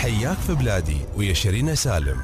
حياك في بلادي ويا شيرين سالم.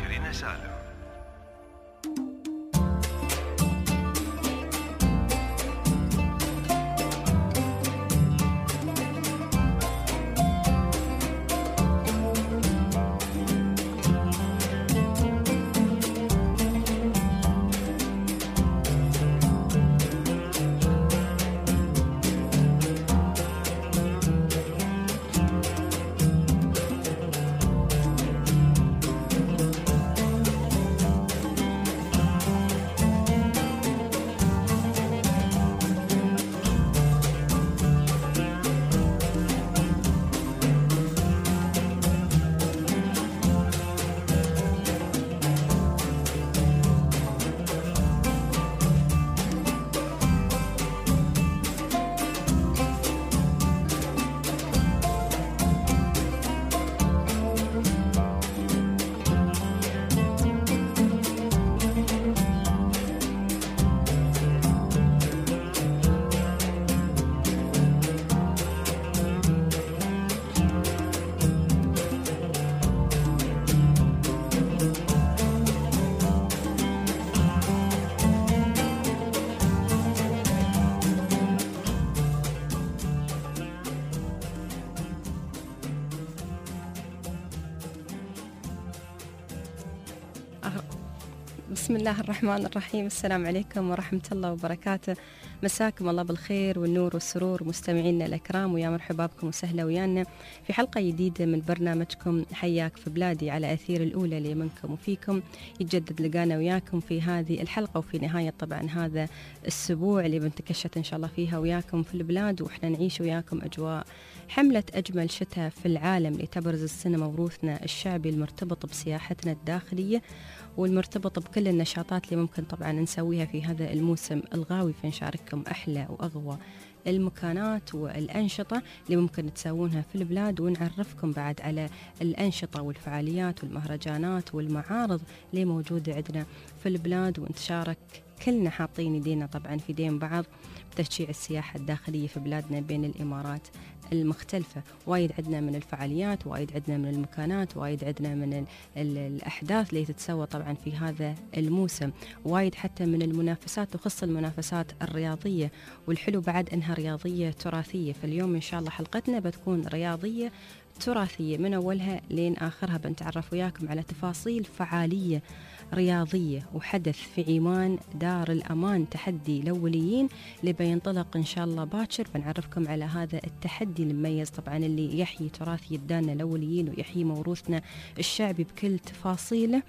بسم الله الرحمن الرحيم. السلام عليكم ورحمة الله وبركاته. مساكم الله بالخير والنور والسرور مستمعينا الأكرام، ويا مرحبا بكم وسهلا ويانا في حلقة جديدة من برنامجكم حياك في بلادي على أثير الأولى اللي منكم وفيكم. يتجدد لقانا وياكم في هذه الحلقة وفي نهاية طبعا هذا الأسبوع اللي بنتكشت إن شاء الله فيها وياكم في البلاد، وإحنا نعيش وياكم أجواء حملة أجمل شتاء في العالم لتبرز السنة موروثنا الشعبي المرتبط بسياحتنا الداخلية والمرتبط بكل النشاطات اللي ممكن طبعا نسويها في هذا الموسم الغاوي، فنشارككم أحلى وأغوى المكانات والأنشطة اللي ممكن تسوونها في البلاد، ونعرفكم بعد على الأنشطة والفعاليات والمهرجانات والمعارض اللي موجودة عندنا في البلاد، ونتشارك كلنا حاطين يدينا طبعا في دين بعض بتشجيع السياحة الداخلية في بلادنا بين الإمارات المختلفة. وايد عندنا من الفعاليات، وايد عندنا من المكانات، وايد عندنا من الأحداث اللي تتسوى طبعا في هذا الموسم، وايد حتى من المنافسات، وخص المنافسات الرياضية، والحلو بعد أنها رياضية تراثية. فاليوم إن شاء الله حلقتنا بتكون رياضية تراثية من أولها لين آخرها، بنتعرف وياكم على تفاصيل فعالية رياضية وحدث في عمان دار الأمان تحدي الأوليين اللي بينطلق إن شاء الله باكر. بنعرفكم على هذا التحدي المميز طبعا اللي يحيي تراث يدانا الأوليين ويحيي موروثنا الشعبي بكل تفاصيله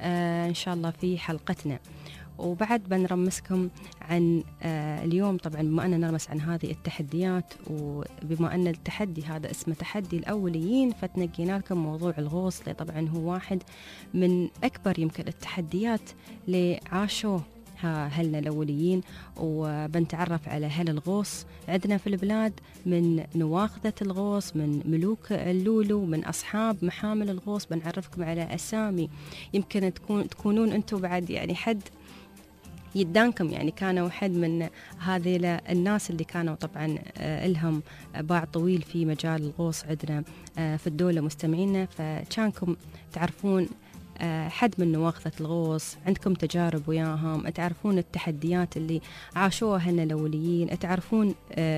إن شاء الله في حلقتنا. وبعد بنرمسكم عن اليوم طبعا بما أننا نرمس عن هذه التحديات، وبما أن التحدي هذا اسمه تحدي الأوليين، فتنقينا لكم موضوع الغوص اللي طبعا هو واحد من أكبر يمكن التحديات اللي عاشوه أهلنا الأوليين. وبنتعرف على أهل الغوص عندنا في البلاد، من نواخذة الغوص، من ملوك اللولو، من أصحاب محامل الغوص. بنعرفكم على أسامي يمكن تكونون أنتم بعد يعني حد يدانكم، يعني كانوا حد من هذه الناس اللي كانوا طبعا لهم باع طويل في مجال الغوص عندنا في الدولة مستمعينا، فكانكم تعرفون حد من نواخذة الغوص، عندكم تجارب وياهم، تعرفون التحديات اللي عاشوها هنا الأوليين، تعرفون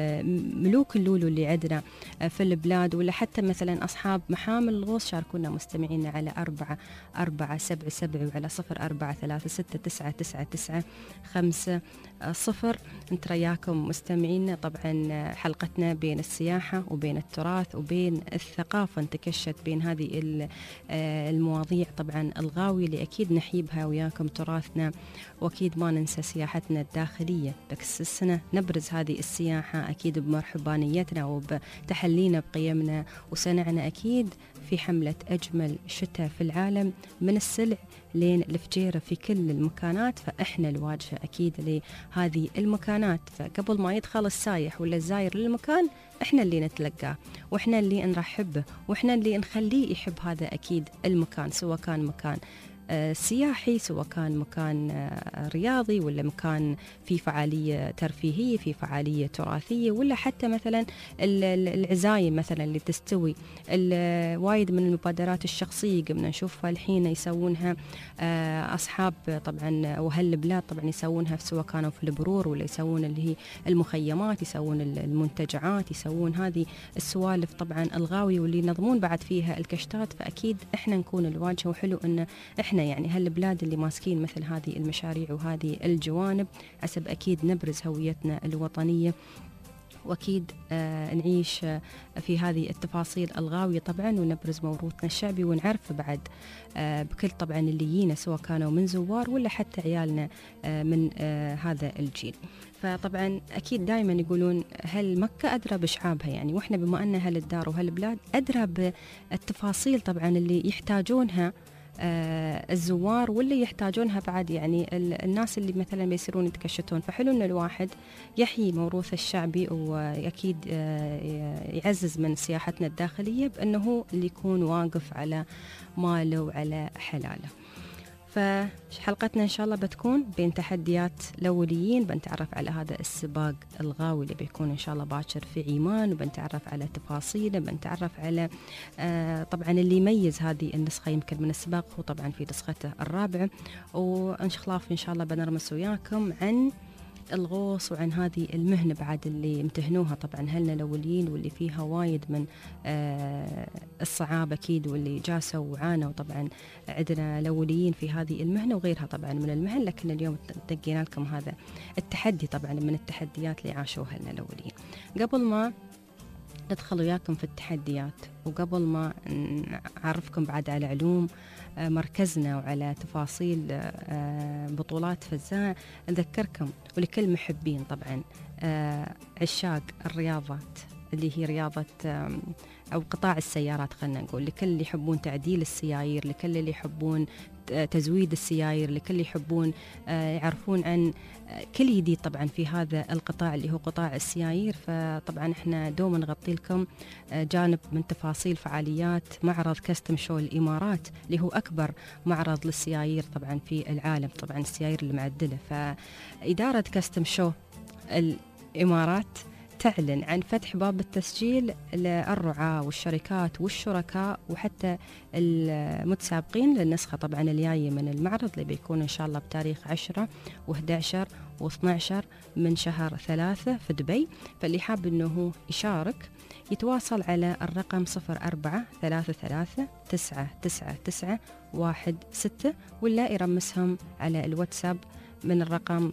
ملوك اللولو اللي عندنا في البلاد، ولا حتى مثلا أصحاب محامل الغوص. شاركونا مستمعينا على 4477 وعلى 0436699950. نترياكم مستمعينا. طبعا حلقتنا بين السياحة وبين التراث وبين الثقافة، نتكشت بين هذه المواضيع طبعا الغاوي اللي أكيد نحيبها وياكم تراثنا، وأكيد ما ننسى سياحتنا الداخلية. بس السنة نبرز هذه السياحة أكيد بمرحبانيتنا وبتحلينا بقيمنا وصنعنا أكيد في حملة أجمل شتاء في العالم، من السلع لين الفجيرة في كل المكانات. فإحنا الواجهة أكيد لهذه المكانات، فقبل ما يدخل السايح ولا الزاير للمكان إحنا اللي نتلقاه، وإحنا اللي نرحبه، وإحنا اللي نخليه يحب هذا أكيد المكان، سواء كان مكان سياحي، سواء كان مكان رياضي ولا مكان في فعالية ترفيهية، في فعالية تراثية، ولا حتى مثلا العزايم مثلا اللي تستوي. وايد من المبادرات الشخصية قمنا نشوفها الحين يسوونها أصحاب طبعا وأهل البلاد، طبعا يسوونها سواء كانوا في البرور ولا يسوون اللي هي المخيمات، يسوون المنتجعات، يسوون هذه السوالف طبعا الغاوية، واللي ينظمون بعد فيها الكشتات. فأكيد إحنا نكون الواجهة، وحلو إن إحنا يعني هالبلاد اللي ماسكين مثل هذه المشاريع وهذه الجوانب، حسب أكيد نبرز هويتنا الوطنية، وأكيد نعيش في هذه التفاصيل الغاوية طبعا، ونبرز موروثنا الشعبي، ونعرف بعد بكل طبعا اللي يجينا، سواء كانوا من زوار ولا حتى عيالنا من هذا الجيل. فطبعا أكيد دائما يقولون هل مكة أدرى بشعابها، يعني وإحنا بما أن هل الدار وهالبلاد أدرى بالتفاصيل طبعا اللي يحتاجونها الزوار، واللي يحتاجونها بعد يعني الناس اللي مثلا بيصيرون يتكشتون. فحلو ان الواحد يحيي موروثه الشعبي، واكيد يعزز من سياحتنا الداخليه بانه اللي يكون واقف على ماله وعلى حلاله. فحلقتنا إن شاء الله بتكون بين تحديات الأوليين، بنتعرف على هذا السباق الغاوي اللي بيكون إن شاء الله باكر في عمان، وبنتعرف على تفاصيله، بنتعرف على طبعا اللي يميز هذه النسخة يمكن من السباق هو طبعا في نسخته الرابعة. وانشخلاف إن شاء الله بنرمس وياكم عن الغوص وعن هذه المهنة بعد اللي امتهنوها طبعا هلنا الأوليين، واللي فيها وايد من الصعاب أكيد، واللي جاسوا وعانوا. طبعا عندنا الأوليين في هذه المهنة وغيرها طبعا من المهن، لكن اليوم دقينا لكم هذا التحدي طبعا من التحديات اللي عاشوها لنا الأوليين. قبل ما ندخل وياكم في التحديات، وقبل ما نعرفكم بعد على علوم مركزنا وعلى تفاصيل بطولات فزاع، نذكركم ولكل محبين طبعا عشاق الرياضات اللي هي رياضة أو قطاع السيارات، خلنا نقول، لكل اللي يحبون تعديل السيايير، لكل اللي يحبون تزويد السيايير، لكل اللي يحبون يعرفون عن كل جديد طبعا في هذا القطاع اللي هو قطاع السيايير. فطبعا احنا دوما نغطي لكم جانب من تفاصيل فعاليات معرض كاستم شو الإمارات، اللي هو أكبر معرض للسيايير طبعا في العالم، طبعا السيايير المعدلة. فإدارة كاستم شو الإمارات تعلن عن فتح باب التسجيل للرعاة والشركات والشركاء وحتى المتسابقين للنسخة طبعا الجاية من المعرض، اللي بيكون إن شاء الله بتاريخ 10 و11 و12 من شهر 3 في دبي. فاللي حاب أنه يشارك يتواصل على الرقم 0433999916، ولا يرمسهم على الواتساب من الرقم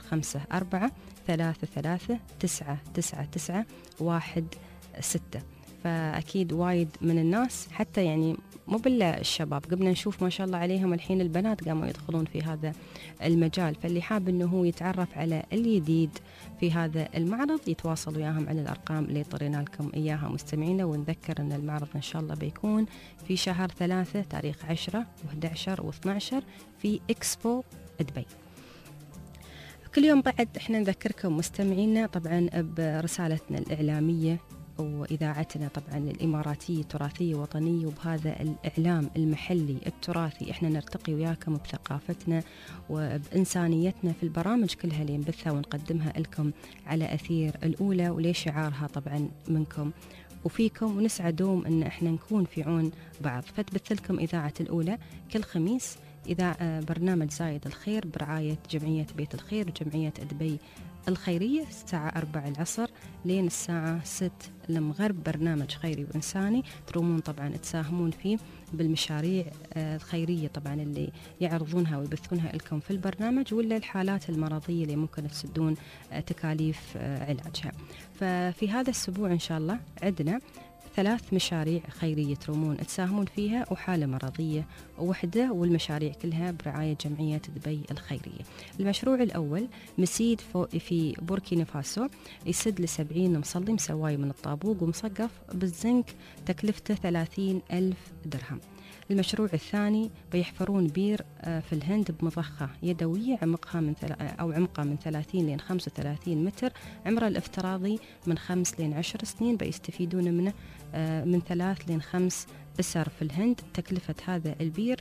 05433999916. فأكيد وايد من الناس حتى يعني مو بالله الشباب، قبل نشوف ما شاء الله عليهم الحين البنات قاموا يدخلون في هذا المجال. فاللي حاب أنه يتعرف على الجديد في هذا المعرض يتواصل وياهم على الأرقام اللي طرينا لكم إياها مستمعينا. ونذكر أن المعرض إن شاء الله بيكون في شهر 3 تاريخ 10 و11 و12 في إكسبو دبي. كل يوم بعد احنا نذكركم مستمعينا طبعا برسالتنا الإعلامية وإذاعتنا طبعا الإماراتية تراثية وطنية، وبهذا الإعلام المحلي التراثي احنا نرتقي وياكم بثقافتنا وبإنسانيتنا في البرامج كلها اللي نبثها ونقدمها لكم على أثير الأولى، وليش شعارها طبعا منكم وفيكم، ونسعى دوم ان احنا نكون في عون بعض. فتبث لكم إذاعة الأولى كل خميس إذا برنامج زايد الخير برعاية جمعية بيت الخير وجمعية دبي الخيرية الساعة 4 العصر لين الساعة 6 المغرب، برنامج خيري وإنساني ترومون طبعا تساهمون فيه بالمشاريع الخيرية طبعا اللي يعرضونها ويبثونها لكم في البرنامج، ولا الحالات المرضية اللي ممكن تسدون تكاليف علاجها. ففي هذا الأسبوع إن شاء الله عندنا 3 مشاريع خيرية ترومون تساهمون فيها، وحالة مرضية وحدة، والمشاريع كلها برعاية جمعية دبي الخيرية. المشروع الأول مسيد في بوركينا فاسو، يسد ل70 مصلي مسواي من الطابوق ومصقف بالزنك، تكلفته 30,000 درهم. المشروع الثاني بيحفرون بير في الهند بمضخة يدوية عمقها من 30 لين 35 متر، عمره الافتراضي من 5 لين 10 سنين، بيستفيدون منه من 3 لين 5 أسر في الهند. تكلفة هذا البير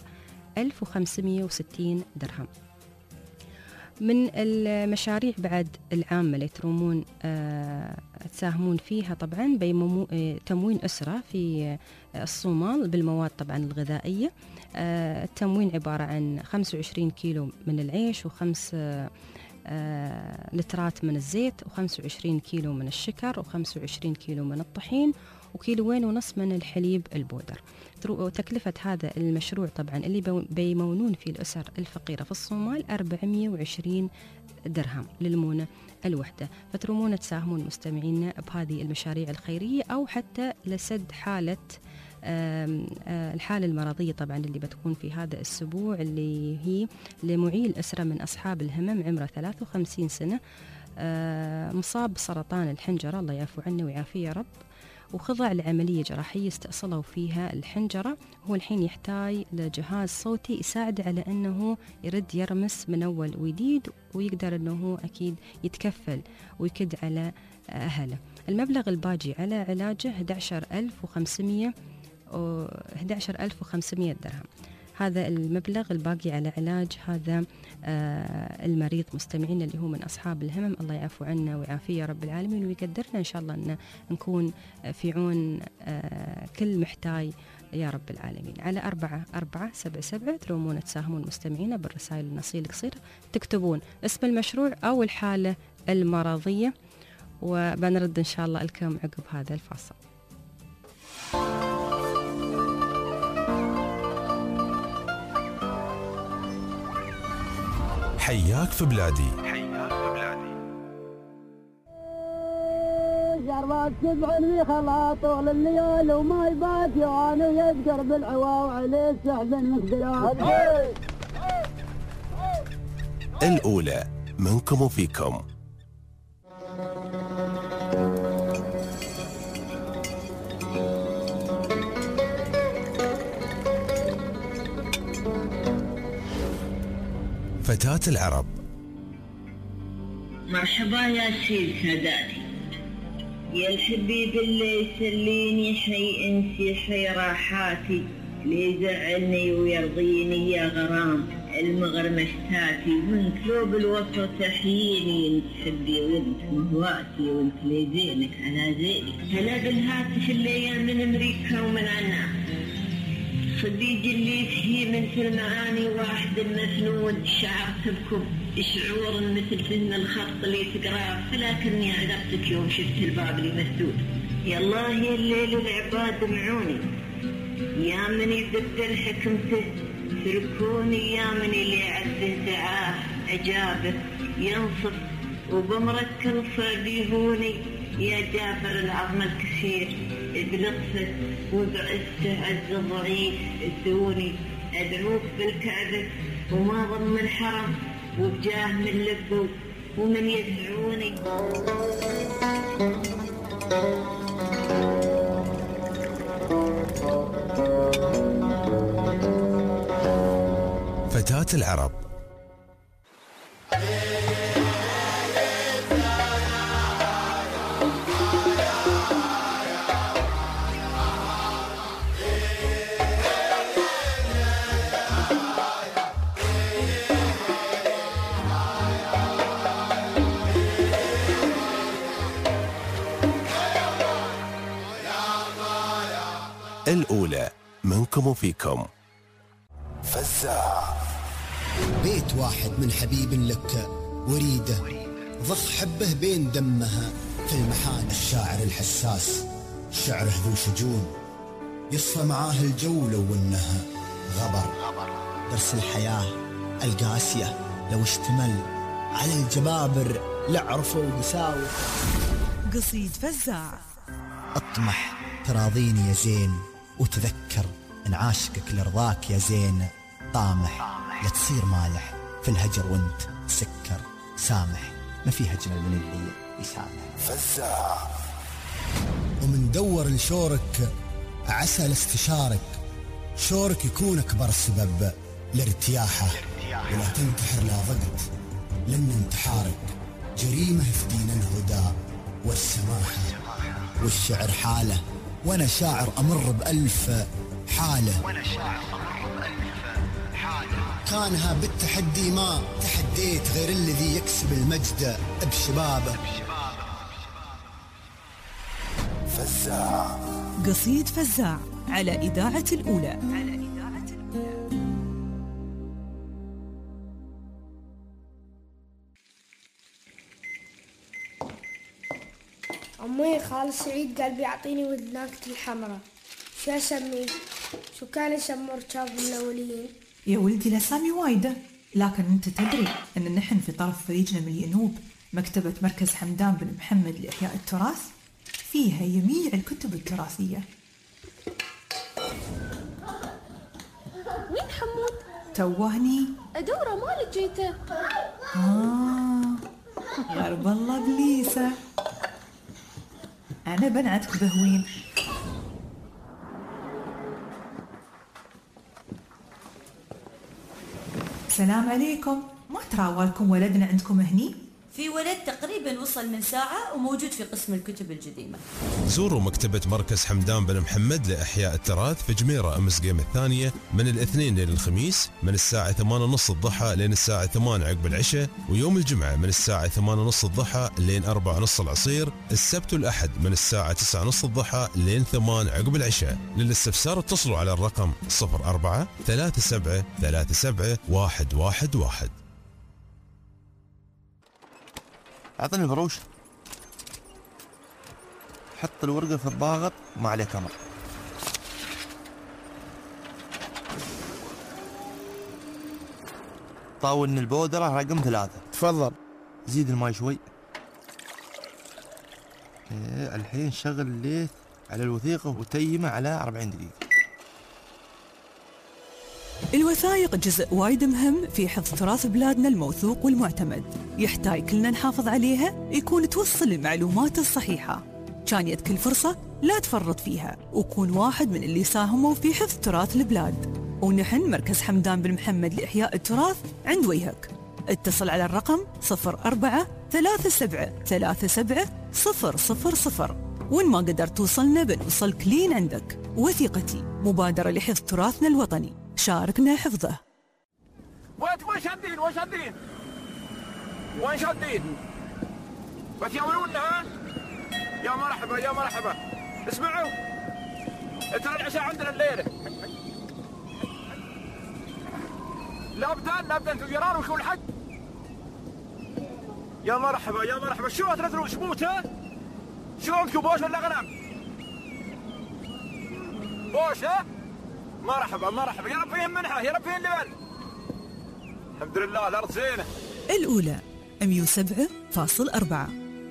1560 درهم. من المشاريع بعد العامة اللي ترومون تساهمون فيها طبعا تموين أسرة في الصومال بالمواد طبعا الغذائية. التموين عبارة عن 25 كيلو من العيش و5 لترات من الزيت و25 كيلو من الشكر و25 كيلو من الطحين وكيلوين ونص من الحليب البودر. تكلفة هذا المشروع طبعا اللي بيمونون فيه الأسر الفقيرة في الصومال 420 درهم للمونة الوحدة. فترومون تساهمون مستمعينا بهذه المشاريع الخيرية أو حتى لسد حالة الحالة المرضية طبعا اللي بتكون في هذا الأسبوع، اللي هي لمعيل الأسرة من أصحاب الهمم عمره 53 سنة مصاب بسرطان الحنجرة، الله يعفو عنه ويعافيه يا رب، وخضع لعملية جراحية استأصلوا فيها الحنجرة. هو الحين يحتاج لجهاز صوتي يساعد على أنه يرد يرمس من أول وجديد ويقدر أنه أكيد يتكفل ويكد على أهله. المبلغ الباجي على علاجه 11,500 درهم. هذا المبلغ الباقي على علاج هذا المريض مستمعين اللي هو من أصحاب الهمم، الله يعفو عنا ويعافيه يا رب العالمين ويقدرنا إن شاء الله أن نكون في عون كل محتاج يا رب العالمين. على 4477 ترومون تساهمون مستمعين بالرسائل النصية القصيرة، تكتبون اسم المشروع أو الحالة المرضية وبنرد إن شاء الله لكم عقب هذا الفاصل. حياك في بلادي. شربات سبع في خلا طول الليل وما يبات يعاني يذكر بالعوا وعليه سحب مقدرات. الأولى منكم وفيكم. فتاة العرب. مرحبا يا سيد ساداتي، يا الحبيب اللي يسليني حي انسي حي راحاتي، اللي يزعلني ويرضيني يا غرام المغرمشتاتي، وانت لو بالوسط تحييني انت حبي وانت مهواتي وانت لي زينك على زينك. هلا بالهاتف اللي من امريكا ومن عناك، صديقي اللي فيه من في المعاني واحد المفنون، شعر تبكب شعور مثل فن الخط اللي تقراه، فلكني عذبتك يوم شفت الباب اللي مسدود. يا الله يا الليل العباد دمعوني، يا من يدبر حكمته تركوني، يا من اللي عبده دعاه أجابه ينصف وبمرك الصبيهوني، يا جابر العظم الكثير بلطفه وبعزته عز الضعيف الدوني، أدعوك بالكعبة وما ضم الحرم وبجاه من لبه ومن يدعوني. فتاة العرب. الأولى منكم وفيكم. فزاع. بيت واحد من حبيب لك وريده، ضخ حبه بين دمها في المحان. الشاعر الحساس شعره ذو شجون، يصفى معاه الجو لو انها غبر. درس الحياة القاسية لو اشتمل على الجبابر لعرفوا وقساوة. قصيد فزاع. اطمح تراضيني يا زين، وتذكر ان عاشقك لرضاك يا زين. طامح لا تصير مالح في الهجر وانت سكر. سامح ما في اجمل من اللي يسامح. فزاع. ومن دور لشورك عسى لاستشارك، شورك يكون اكبر سبب لارتياحه. ولا تنتحر لا ضغط لان انتحارك جريمه في دين الهدى والسماحه. والشعر حاله وانا شاعر امر بألف حاله. أركانها بالتحدي ما تحديت غير الذي يكسب المجد بشبابه. فزاع. قصيد فزاع على إذاعة الأولى. أمي خال سعيد قال بيعطيني وذناكة الحمراء، شو أسميه؟ شو كان يسموه ركاب الأولين؟ يا ولدي الأسامي وايدة، لكن أنت تدري أن نحن في طرف فريجنا من الينوب مكتبة مركز حمدان بن محمد لإحياء التراث، فيها جميع الكتب التراثية. وين حمود؟ توهني أدوره ما لقيته. غرب الله بليسة، أنا بنعتك بهوين. السلام عليكم، ما تراولكم ولدنا عندكم هني؟ في ولد تقريبا وصل من ساعة وموجود في قسم الكتب القديمة. زوروا مكتبة مركز حمدان بن محمد لإحياء التراث في جميرة أمس قيم الثانية من الاثنين لين الخميس من الساعة 8:30 الضحى لين الساعة 8 عقب العشاء، ويوم الجمعة من الساعة 8:30 الضحى لين 4:30 العصير، السبت والأحد من الساعة 9:30 الضحى لين 8 عقب العشاء. للاستفسار اتصلوا على الرقم 04 37 37 111. أعطني البروش، حط الورقة في الضاغط وما عليه كاميرا. طاولني البودرة رقم 3. تفضل. زيد الماي شوي. الحين شغل الليث على الوثيقة وتيمه على 40 دقيقة. الوثائق جزء وايد مهم في حفظ تراث بلادنا الموثوق والمعتمد، يحتاج كلنا نحافظ عليها، يكون توصل المعلومات الصحيحة. كان يدك الفرصة لا تفرط فيها، وكون واحد من اللي ساهموا في حفظ تراث البلاد. ونحن مركز حمدان بن محمد لإحياء التراث عند وجهك. اتصل على الرقم 04 37 37 000. وإن ما قدرت توصلنا بنوصلك لين عندك. وثيقتي مبادرة لحفظ تراثنا الوطني، شاركنا حفظه. وين شادين وين شادين بتياولونا؟ ها يا مرحبا يا مرحبا. اسمعوا ترى العشاء عندنا الليله. لابدان في الجيران وشو الحق. يا مرحبا يا مرحبا. شو تنزلوا شبوت؟ ها شو عندكم بوش ولا غنم؟ بوش ها؟ مرحبا يا رب فيهم منحة، يا رب فيهم لبن. الحمد لله الأرض زينة. الأولى 107.4.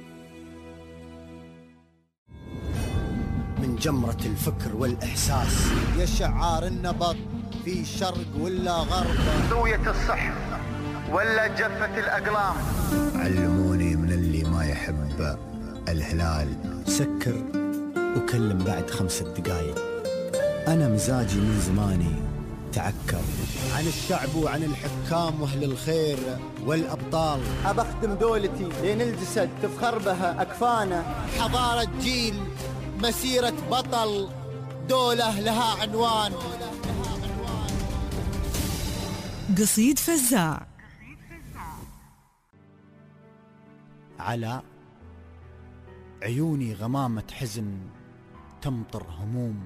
من جمرة الفكر والإحساس يا شعار النبض في شرق ولا غرب، زوية الصح ولا جفة الأقلام. علموني من اللي ما يحب الهلال سكر وكلم بعد 5 دقايق. أنا مزاجي من زماني تعكر عن الشعب وعن الحكام وأهل الخير والأبطال. أبخدم دولتي لين الجسد تفخر بها أكفانه. حضارة جيل، مسيرة بطل، دولة لها عنوان. قصيد فزاع. على عيوني غمامة حزن تمطر هموم،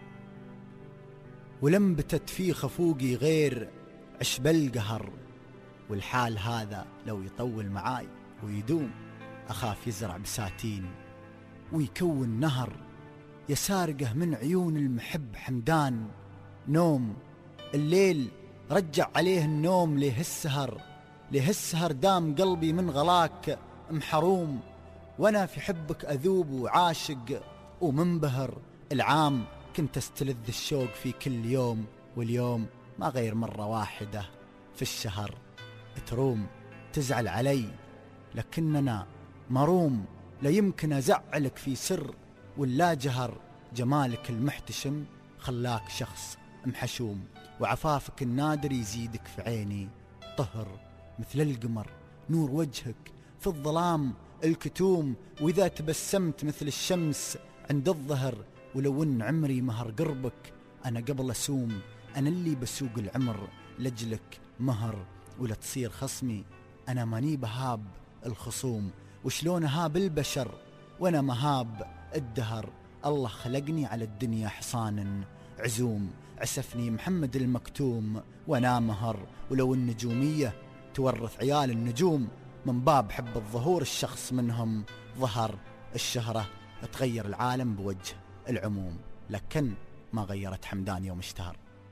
ولم بتت في خفوقي غير عشب القهر. والحال هذا لو يطول معاي ويدوم، أخاف يزرع بساتين ويكون نهر. يسارقه من عيون المحب حمدان نوم، الليل رجع عليه النوم. ليه السهر دام قلبي من غلاك محروم. وانا في حبك اذوب وعاشق ومنبهر. العام كنت استلذ الشوق في كل يوم، واليوم ما غير مرة واحدة في الشهر. تروم تزعل علي لكننا مروم، لا يمكن ازعلك في سر ولا جهر. جمالك المحتشم خلاك شخص محشوم، وعفافك النادر يزيدك في عيني طهر. مثل القمر نور وجهك في الظلام الكتوم، وإذا تبسمت مثل الشمس عند الظهر. ولو ان عمري مهر قربك أنا قبل أسوم، أنا اللي بسوق العمر لجلك مهر ولا تصير خصمي. أنا ماني بهاب الخصوم، وشلون هاب البشر وأنا مهاب الدهر. الله خلقني على الدنيا حصان عزوم، عسفني محمد المكتوم وأنا مهر. ولو النجومية تورث عيال النجوم، من باب حب الظهور الشخص منهم ظهر. الشهرة تغير العالم بوجه العموم، لكن ما غيرت حمدان يوم اشتهر.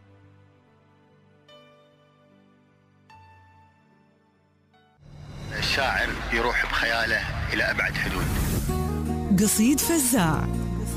الشاعر يروح بخياله إلى أبعد حدود. قصيد فزاع.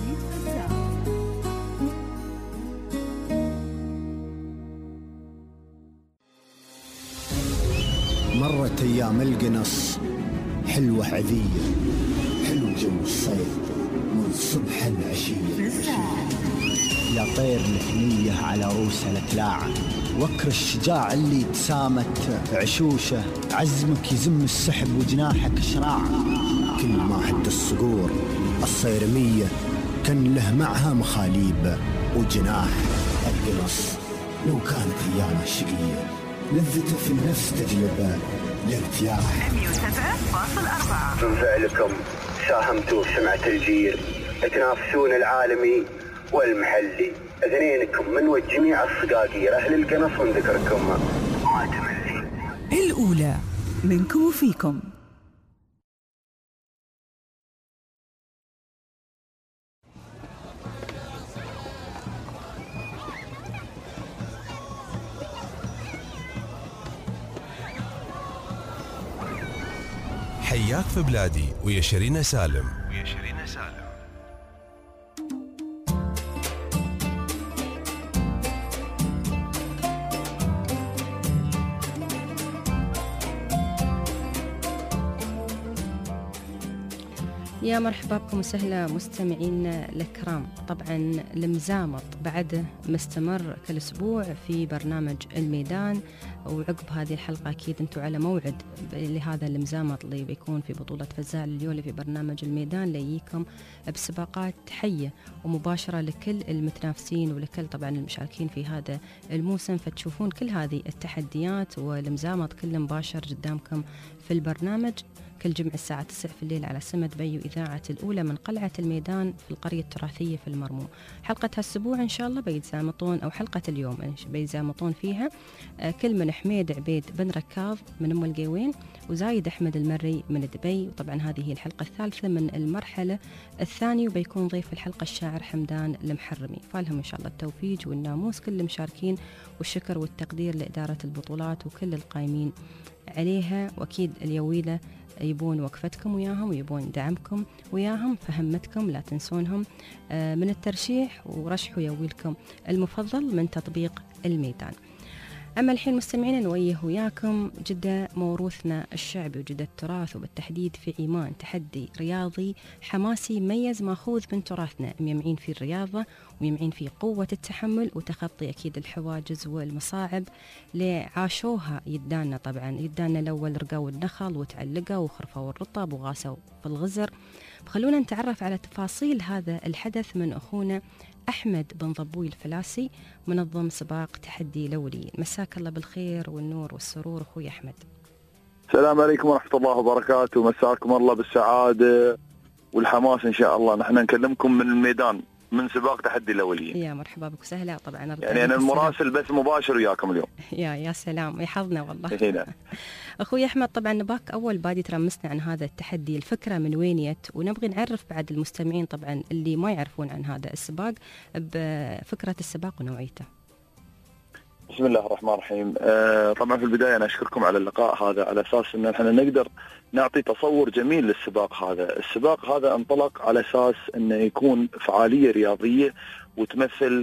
مرت أيام القنص حلوة عذية، حلو جو الصيف من صبح العشية. يا طير الحنية على روس الأكلاع، وكر الشجاع اللي تسامت عشوشه. عزمك يزم السحب وجناحك شراع، كل ما حد الصقور الصيرمية كان له معها مخاليب وجناح. القنص لو كانت أيام الشقية لذته في النفس تجلب الارتياح. 107.4 من فعلكم ساهمتوا في سمعة الجير، تنافسون العالمي والمحلي. اثنينكم من وجميع الصقاقير أهل القنص من ذكركم ما تملي. الأولى منكم وفيكم. حياك في بلادي ويا شيرين سالم. يا مرحبا بكم وسهلا مستمعينا الكرام. طبعا المزامط بعده مستمر كل اسبوع في برنامج الميدان، وعقب هذه الحلقه اكيد انتم على موعد لهذا المزامط اللي بيكون في بطوله فزاع اليولي في برنامج الميدان، ليجيكم بسباقات حيه ومباشره لكل المتنافسين ولكل طبعا المشاركين في هذا الموسم، فتشوفون كل هذه التحديات والمزامط كله مباشر قدامكم في البرنامج كل جمعة الساعة 9 في الليل على سمة بيو إذاعة الأولى من قلعة الميدان في القرية التراثية في المرمو. حلقة هالأسبوع إن شاء الله بيتزامطون، أو حلقة اليوم بيتزامطون فيها كل من حميد عبيد بن ركاض من أم القيوين وزايد أحمد المري من دبي. وطبعا هذه هي الحلقة الثالثة من المرحلة الثانية، وبيكون ضيف الحلقة الشاعر حمدان المحرمي. فالهم إن شاء الله التوفيق والناموس كل المشاركين، والشكر والتقدير لإدارة البطولات وكل القائمين عليها. وأكيد اليويلة يبون وقفتكم وياهم ويبون دعمكم وياهم، فهمتكم لا تنسونهم من الترشيح ورشحوا يويلكم المفضل من تطبيق الميدان. أما الحين مستمعين نويه وياكم جدة موروثنا الشعبي وجدة التراث، وبالتحديد في عمان تحدي رياضي حماسي مميز ماخوذ من تراثنا، ميمعين في الرياضة وميمعين في قوة التحمل وتخطي أكيد الحواجز والمصاعب اللي عاشوها يدانا. طبعا يدانا الأول رقوا النخل وتعلقوا وخرفوا الرطب وغاسوا في الغزر. خلونا نتعرف على تفاصيل هذا الحدث من أخونا أحمد بن ضبوي الفلاسي منظم سباق تحدي لولي. مساك الله بالخير والنور والسرور أخوي أحمد. السلام عليكم ورحمة الله وبركاته، مساكم الله بالسعادة والحماس إن شاء الله. نحن نكلمكم من الميدان من سباق تحدي لولي. يا مرحبا بك وسهلا. طبعا يعني أنا المراسل بس مباشر وياكم اليوم. يا سلام يحظنا والله. هنا. أخوي أحمد طبعا نباك أول بادي ترمسنا عن هذا التحدي، الفكرة من وين جت، ونبغي نعرف بعد المستمعين طبعا اللي ما يعرفون عن هذا السباق بفكرة السباق ونوعيته. بسم الله الرحمن الرحيم. طبعا في البداية أنا أشكركم على اللقاء هذا على أساس أن احنا نقدر نعطي تصور جميل للسباق هذا. السباق هذا انطلق على أساس أنه يكون فعالية رياضية وتمثل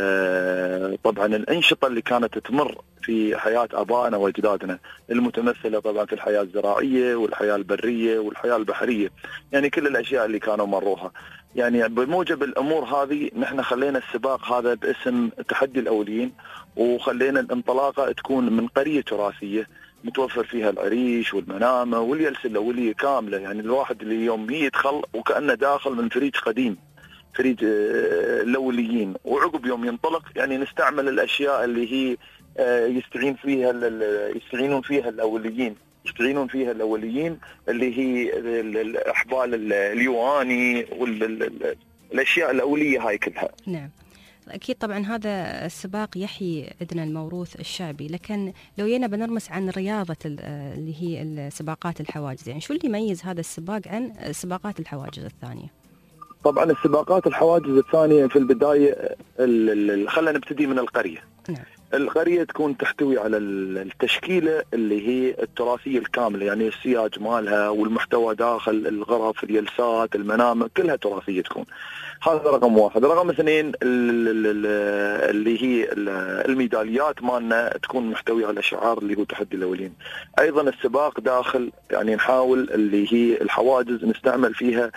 طبعا الأنشطة اللي كانت تمر في حياة آبائنا وأجدادنا، المتمثلة طبعا في الحياة الزراعية والحياة البرية والحياة البحرية، يعني كل الأشياء اللي كانوا مروها. يعني بموجب الأمور هذه نحن خلينا السباق هذا باسم تحدي الأوليين، وخلينا الانطلاقة تكون من قرية تراثية متوفر فيها العريش والمنامة واليلس الأولية كاملة. يعني الواحد اللي يوم يدخل وكأنه داخل من فريج قديم، فريج الأوليين. وعقب يوم ينطلق يعني نستعمل الأشياء اللي هي يستعينون فيها الأوليين اللي هي الأحبال اليواني والأشياء الأولية هاي كلها. نعم أكيد طبعا هذا السباق يحيي عندنا الموروث الشعبي، لكن لو جينا بنرمس عن رياضة اللي هي السباقات الحواجز، يعني شو اللي يميز هذا السباق عن سباقات الحواجز الثانية؟ طبعا السباقات الحواجز الثانية في البداية خلينا نبتدي من القرية. نعم. القرية تكون تحتوي على التشكيلة اللي هي التراثية الكاملة، يعني السياج مالها والمحتوى داخل الغرف، الجلسات، المنامع، كلها تراثية تكون. هذا رقم واحد. رقم اثنين اللي هي الميداليات مالنا تكون محتوية على شعار اللي هو تحدي الأولين. أيضا السباق داخل يعني نحاول اللي هي الحواجز نستعمل فيها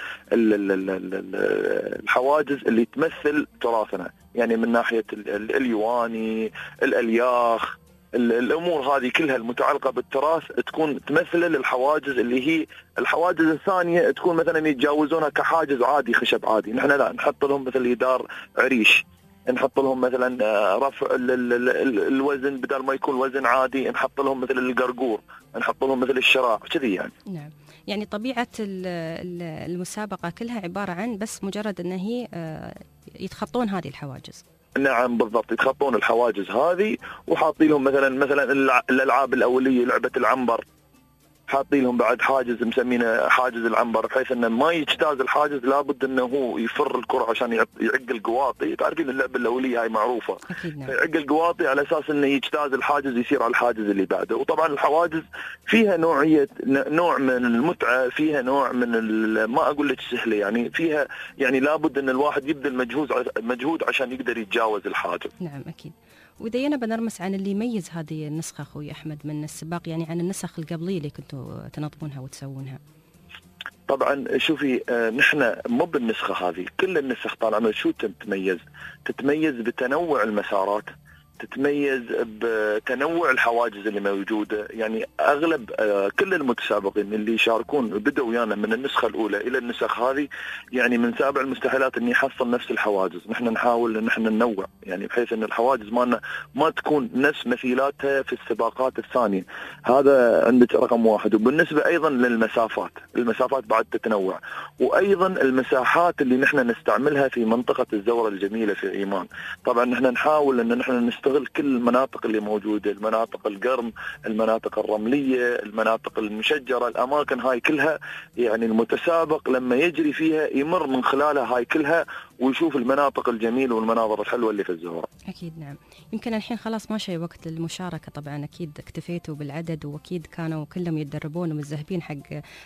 الحواجز اللي تمثل تراثنا، يعني من ناحية اليواني، الألياخ، الأمور هذه كلها المتعلقة بالتراث تكون تمثل للحواجز اللي هي الحواجز الثانية تكون مثلا يتجاوزونها كحاجز عادي خشب عادي. نحن لا نحط لهم مثل يدار عريش، نحط لهم مثلا رفع الوزن بدل ما يكون وزن عادي، نحط لهم مثل القرقور، نحط لهم مثل الشراع كذي يعني. نعم. يعني طبيعة المسابقة كلها عبارة عن بس مجرد أن هي يتخطون هذه الحواجز. نعم بالضبط، يتخطون الحواجز هذه وحاطين لهم مثلا الألعاب الأولية، لعبة العنبر، حاطين لهم بعد حاجز مسمينه حاجز العنبر، بحيث انه ما يجتاز الحاجز لابد انه هو يفر الكرة عشان يعق القواطي. تعرفين اللعبة الأولية هاي معروفة، يعق القواطي على اساس انه يجتاز الحاجز يصير على الحاجز اللي بعده. وطبعا الحواجز فيها نوع من المتعة، فيها نوع من ما اقول لك سهلة، يعني فيها يعني لابد ان الواحد يبذل مجهود عشان يقدر يتجاوز الحاجز. نعم اكيد. وإذا أنا بنرمس عن اللي يميز هذه النسخة أخوي أحمد من السباق، يعني عن النسخ القبلية اللي كنتوا تنظمونها وتسوونها. طبعا شوفي نحن مو بالنسخة هذه، كل النسخ طالما شو تتميز بتنوع المسارات، تتميز بتنوع الحواجز اللي موجودة. يعني أغلب كل المتسابقين اللي يشاركون بدأوا ويانا من النسخة الأولى إلى النسخ هذه، يعني من سابع المستحيلات أن يحصل نفس الحواجز. نحن نحاول أن نحن ننوع، يعني بحيث أن الحواجز مالنا ما تكون نفس مثيلاتها في السباقات الثانية. هذا عندك رقم واحد. وبالنسبة أيضا للمسافات، المسافات بعد تتنوع، وأيضا المساحات اللي نحن نستعملها في منطقة الزورة الجميلة في عمان. طبعا نحن نحاول أن نحن نستغل كل المناطق اللي موجودة، المناطق القرم، المناطق الرملية، المناطق المشجرة، الأماكن هاي كلها، يعني المتسابق لما يجري فيها يمر من خلالها هاي كلها ويشوف المناطق الجميلة والمناظر الحلوة اللي في الزهرة. أكيد نعم. يمكن الحين خلاص ما شيء وقت للمشاركة، طبعا أكيد اكتفيتوا بالعدد، وأكيد كانوا كلهم يتدربون ومتذهبين حق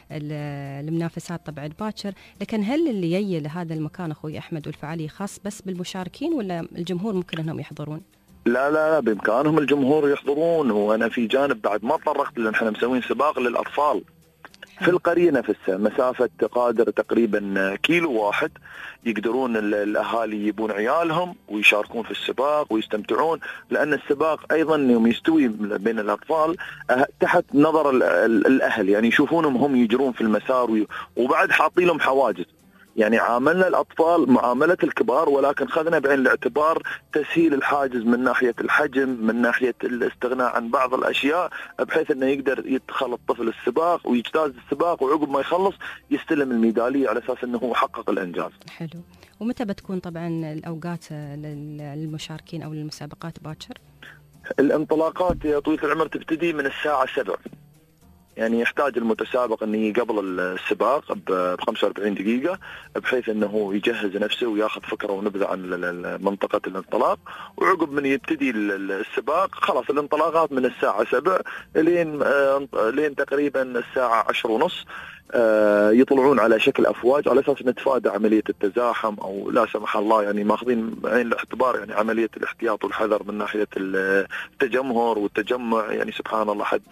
المنافسات طبعا باكر، لكن هل اللي يجي لهذا المكان أخوي أحمد والفعالية خاص بس بالمشاركين ولا الجمهور ممكن أنهم يحضرون؟ لا بإمكانهم الجمهور يحضرون. وأنا في جانب بعد ما طرقت لأن احنا مسوين سباق للأطفال في القرية نفسها، مسافة قادر تقريبا كيلو واحد، يقدرون الأهالي يجيبون عيالهم ويشاركون في السباق ويستمتعون، لأن السباق أيضا يوم يستوي بين الأطفال تحت نظر الأهل، يعني يشوفونهم هم يجرون في المسار، وبعد حاطين لهم حواجز. يعني عاملنا الأطفال معاملة الكبار، ولكن خذنا بعين الاعتبار تسهيل الحاجز من ناحية الحجم، من ناحية الاستغناء عن بعض الأشياء، بحيث أنه يقدر يدخل الطفل السباق ويجتاز السباق، وعقب ما يخلص يستلم الميدالية على أساس أنه هو حقق الإنجاز. حلو. ومتى بتكون طبعا الأوقات للمشاركين أو للمسابقات باكر؟ الانطلاقات يا طويلة العمر تبتدي من الساعة 7، يعني يحتاج المتسابق أنه قبل السباق ب 45 دقيقة، بحيث أنه يجهز نفسه وياخذ فكرة ونبذة عن منطقة الانطلاق. وعقب من يبتدي السباق خلاص الانطلاقات من الساعة 7 لين تقريبا الساعة 10:30 يطلعون على شكل أفواج، على أساس نتفادى عملية التزاحم أو لا سمح الله، يعني ماخذين بعين الاعتبار يعني عملية الاحتياط والحذر من ناحية التجمهر والتجمع. يعني سبحان الله حد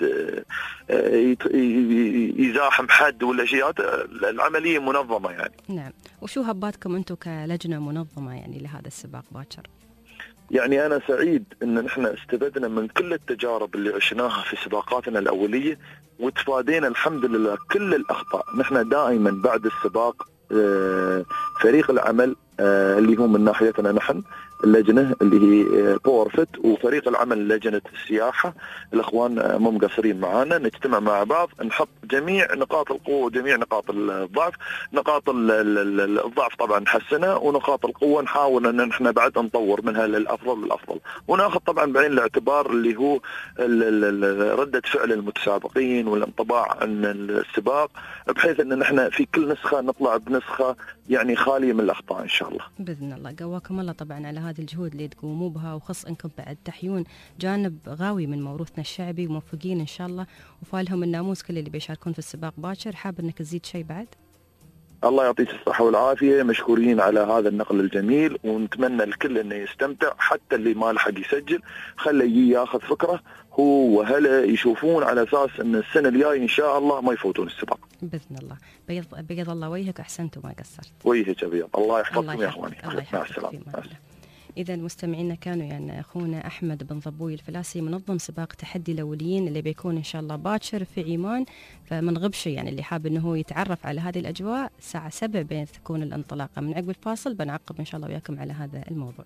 يزاحم حد ولا شيء، العملية منظمة يعني. نعم. وشو هباتكم أنتم كلجنة منظمة يعني لهذا السباق باكر؟ يعني أنا سعيد أن نحن استفدنا من كل التجارب اللي عشناها في سباقاتنا الأولية، وتفادينا الحمد لله كل الأخطاء. نحن دائما بعد السباق فريق العمل اللي هو من ناحيتنا نحن اللجنة اللي هي باورفت وفريق العمل لجنة السياحة. الأخوان مو مقصرين معانا، نجتمع مع بعض نحط جميع نقاط القوة وجميع نقاط الضعف. نقاط الضعف طبعا نحسنها، ونقاط القوة نحاول أن نحن بعد نطور منها للأفضل، وناخذ طبعا بعين الاعتبار اللي هو ردة فعل المتسابقين والانطباع عن السباق، بحيث أن نحن في كل نسخة نطلع بنسخة يعني خالية من الأخطاء إن شاء الله بإذن الله. قواكم الله طبعا على هذه الجهود اللي تقوموا بها، وخص أنكم بعد تحيون جانب غاوي من موروثنا الشعبي، وموفقين إن شاء الله، وفالهم الناموس كل اللي بيشاركون في السباق باكر. حاب أنك تزيد شيء بعد؟ الله يعطيك الصحة والعافية، مشكورين على هذا النقل الجميل، ونتمنى الكل انه يستمتع، حتى اللي ما لحق يسجل خليه يجي ياخذ فكرة هو وهلا يشوفون، على اساس ان السنة الجاية ان شاء الله ما يفوتون السباق بإذن الله. بيض الله وجهك، أحسنت وما قصرت. وجهك أبيض، الله يحفظكم يا اخواني، مع السلامة. إذا مستمعينا كانوا يعني أخونا أحمد بن ضبوي الفلاسي منظم سباق تحدي الأوليين اللي بيكون إن شاء الله باكر في عمان. فمن غبش يعني اللي حاب إنه هو يتعرف على هذه الأجواء الساعة 7 بين تكون الانطلاقة. من عقب الفاصل بنعقب إن شاء الله وياكم على هذا الموضوع.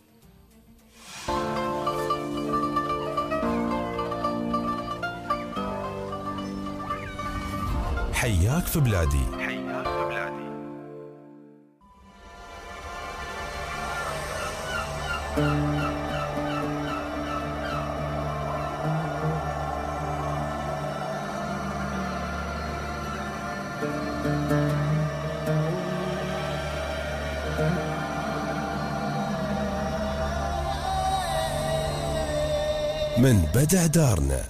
حياك في بلادي. من بدع دارنا.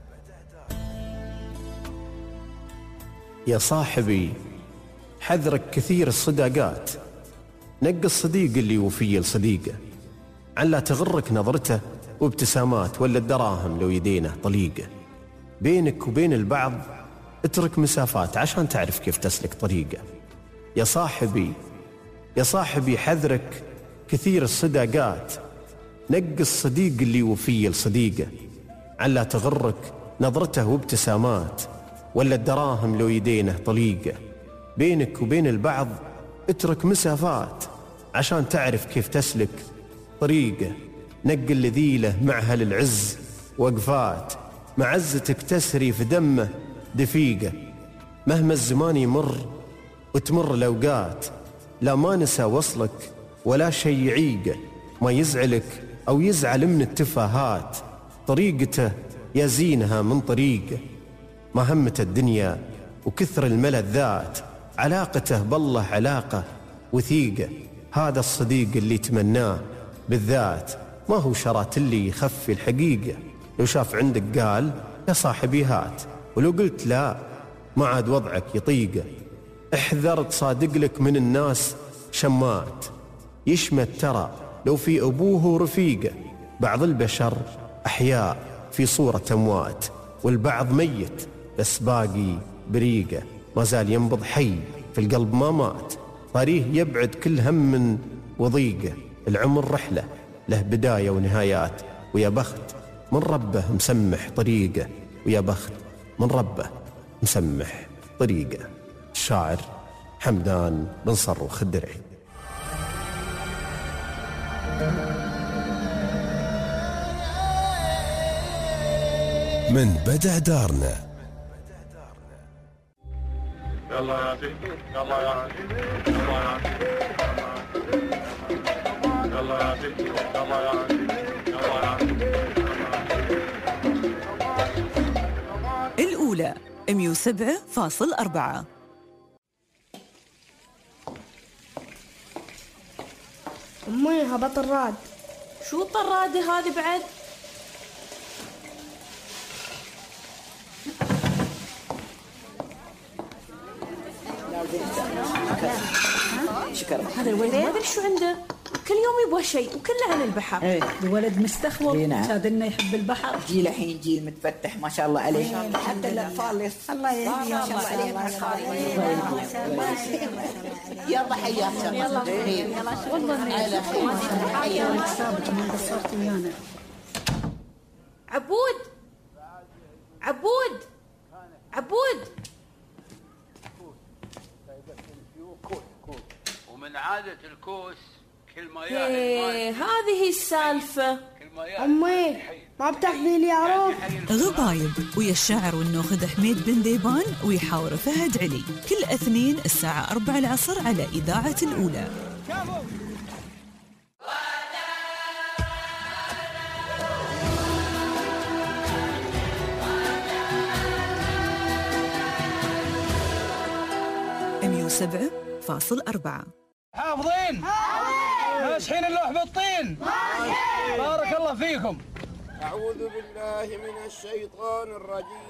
يا صاحبي حذرك كثير الصداقات، نقي الصديق اللي وفي لصديقه، عن لا تغرك نظرته وابتسامات، ولا الدراهم لو يدينه طليقه. بينك وبين البعض اترك مسافات عشان تعرف كيف تسلك طريقه. يا صاحبي حذرك كثير الصداقات، نقي الصديق اللي وفي لصديقه، عن لا تغرك نظرته وابتسامات، ولا الدراهم لو يدينه طليقه. بينك وبين البعض اترك مسافات عشان تعرف كيف تسلك طريقه. نقي الذي له مع أهل العز وقفات، معزتك تسري في دمه دفيقه. مهما الزمان يمر وتمر الأوقات، لا ما نسى وصلك ولا شي يعيقه. ما يزعلك أو يزعل من التفاهات، طريقته يزينها من طريقه. ما همة الدنيا وكثر الملذات، علاقته بالله علاقة وثيقة. هذا الصديق اللي تمناه بالذات، ما هو شرات اللي يخفي الحقيقة. لو شاف عندك قال يا صاحبي هات، ولو قلت لا ما عاد وضعك يطيقه. احذر تصادق لك من الناس شمات، يشمت ترى لو في أبوه ورفيقه. بعض البشر أحياء في صورة أموات، والبعض ميت بس باقي بريقه. ما زال ينبض حي في القلب ما مات، طريق يبعد كل هم وضيقه. العمر رحلة له بداية ونهايات، ويا بخت من ربه مسمح طريقه، ويا بخت من ربه مسمح طريقه. الشاعر حمدان بن صروخ الدرعي. من بدع دارنا. يلا يا عزيز، يلا يا عزيز، يلا يا عزيز، يلا يا عزيز، يلا يا عزيز، يلا يا عزيز. الأولى 107.4. أمي هبط الراد. شو الطرادة هذه بعد؟ شكرا. هذا الولد ما ادري شو عنده، كل يوم يبغى شيء وكله عن البحر. ايه الولد مستخوض، نعم. شادنا يحب البحر. جيل الحين جيل متفتح ما شاء الله عليه، حتى الاطفال الله يهديهم ما شاء الله عليهم. يلا حياك يلا والله على خير. حياك سابق ما قصرت ويانا. عبود عبود عبود. ومن عادة الكوس هذه السالفة. أمي ما بتاخذي لي عروض؟ غبايب ويا الشاعر والناخذ حميد بن ديبان ويحاور فهد علي كل اثنين الساعة 4 العصر على إذاعة الأولى. سبعة فاصل 4. حافظين؟ ماسحين اللوح بالطين؟ بارك الله فيكم. أعوذ بالله من الشيطان الرجيم.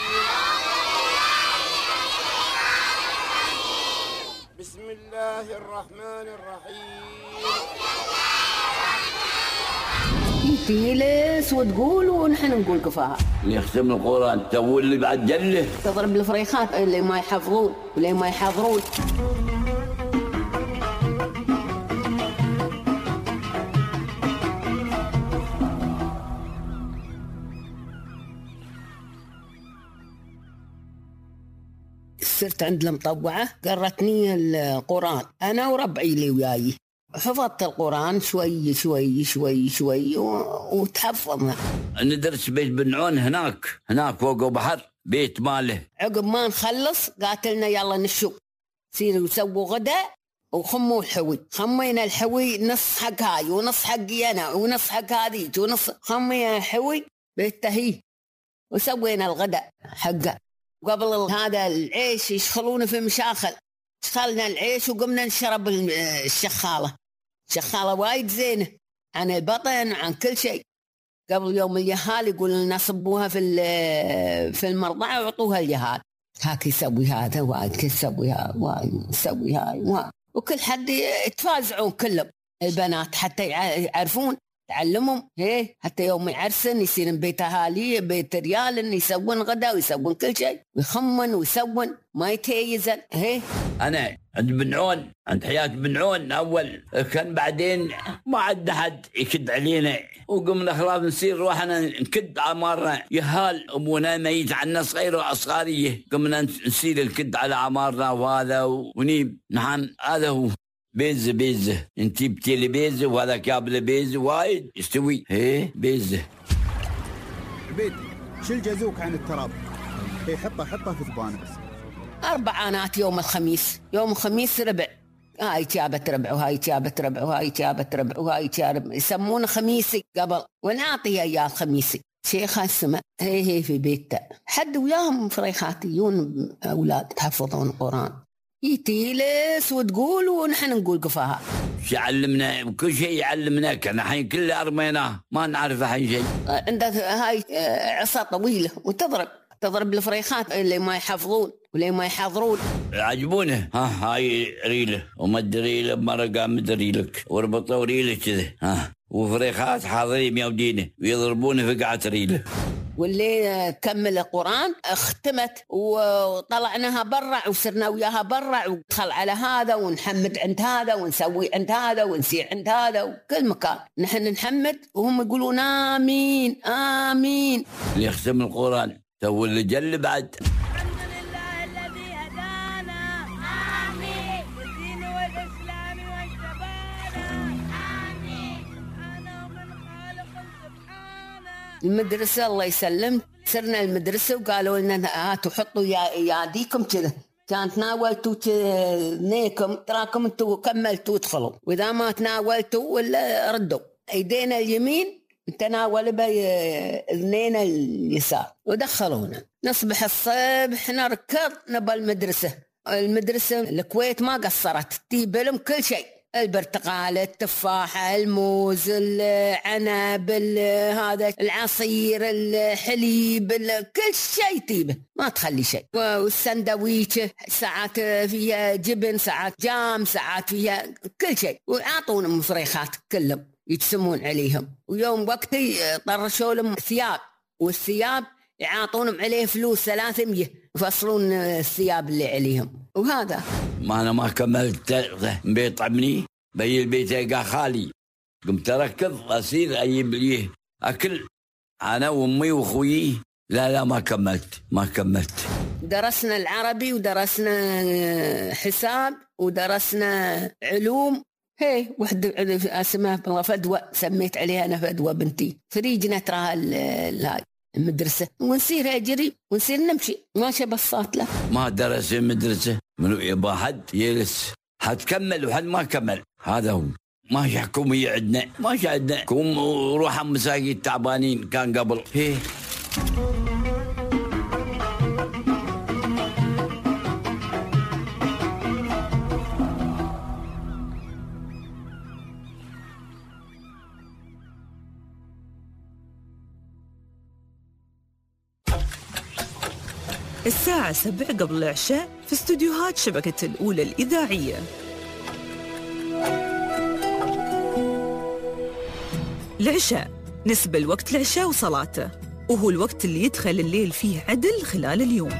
بسم الله الرحمن الرحيم. تجلس وتقول ونحن نقول كفاها. اللي يختم القرآن تقول اللي بعد جله. تضرب الفريخات اللي ما يحفظون واللي ما يحضرون. صرت عند المطوعة قرتني القرآن أنا وربعي اللي وياي. حفظت القرآن شوي شوي شوي شوي وتحفظنا. ندرس بيت بن عون هناك فوق بحر بيت ماله. عقب ما نخلص قاتلنا يلا نشوف سيروا وسووا غدا وخموا الحوي. خمينا الحوي نص حق هاي ونص حقي أنا ونص حق هذيك ونص. خمينا الحوي بالتهي وسوينا الغداء حقه. وقبل هذا العيش يشخلونه في مشاخل. شخلنا العيش وقمنا نشرب الشخالة وايد زينة عن البطن وعن كل شيء. قبل يوم اليهال يقول لنا صبوها في المرضعة وعطوها اليهال. هاك يسوي هذا وايد يسوي هذا وايد يسوي هاي وكل حد يتفازعون كلهم البنات حتى يعرفون تعلمهم حتى يوم يعرسن يصير بيت أهالي بيت ريال إن يسوون غدا ويسوون كل شيء ويخمن ويسوون ما يتيزن. أنا عند بن عون عند حياة بن عون أول كان بعدين ما عندنا حد يكد علينا وقمنا خلاص نصير روحنا نكد عمارنا. يهال أبونا ميت عنا صغير وأصغارية قمنا نصير الكد على عمارنا وهذا ونيب. نعم هذا هو بيزة انتي بتيلي بيزة وهذا كابل بيزة وايد يستوي بيزة. بيت شيل جازوك عن التراب حطه في ثبانة بس. 4 آنات يوم الخميس ربع. هاي جابت ربع وهاي جابت ربع وهاي جابت ربع وهاي جابت يسمونه خميسي قبل ونعطيها اياه خميسي. شيخة السماء هي في بيتها حد وياهم فريخات يجون اولاد تحفظون القرآن يتيلس وتقول ونحن نقول قفاها. يعلمنا كل شيء يعلمنا كان الحين كله أرميناه ما نعرف الحين شيء. عندها هاي عصا طويلة وتضرب الفريخات اللي ما يحفظون واللي ما يحضرون. عجبونه هاي ريله ومد ريله مرقة مد ريلك وربطوا ريله كذا وفريخات حاضرين يودينه ويضربونه في قاعة ريله. واللي كمل القرآن اختمت وطلعناها برا وصرنا وياها برا ودخل على هذا ونحمد عند هذا ونسوي عند هذا ونسير عند هذا وكل مكان نحن نحمد وهم يقولون آمين آمين. اللي يختم القرآن تو اللي جل بعد. المدرسة الله يسلم سرنا المدرسة وقالوا لنا هاتوا حطوا ياديكم كذا كان تناولتوا اثنينكم تراكم انتوا كملتوا تدخلوا واذا ما تناولتوا ولا ردوا ايدينا اليمين تناول باذنينا اليسار ودخلونا. نصبح الصبح نركض نبى المدرسة الكويت ما قصرت تجيب لهم كل شيء البرتقال التفاحة الموز العنب هذا العصير الحليب كل شيء تيبه ما تخلي شيء. والسندويتش ساعات فيها جبن ساعات جام ساعات فيها كل شيء ويعطون مفريخات كلهم يتسمون عليهم. ويوم وقتي طرشوا لهم ثياب والثياب يعطونهم عليه فلوس 300 يفصلون الثياب اللي عليهم. وهذا ما أنا ما كملت بيت عمني بي البيت قا خالي قمت أركض أصير أجيب ليه أكل أنا وأمي وأخوي. لا ما كملت. درسنا العربي ودرسنا حساب ودرسنا علوم هي وحده اسمها فدوى، سميت عليها انا فدوى بنتي. فريجنا تراها هاي المدرسه، ونسير اجري ونسير نمشي ماشي بصات له. ما درس في المدرسه، منو يبا حد يجلس، حد كمل وحد ما كمل، هذا هو. ماشي حكوميه عندنا، ماشي عندنا حكوم وروح مساجد تعبانين كان قبل. هي الساعة 7 قبل العشاء في استوديوهات شبكة الأولى الإذاعية. العشاء نسبة الوقت العشاء وصلاته، وهو الوقت اللي يدخل الليل فيه عدل خلال اليوم.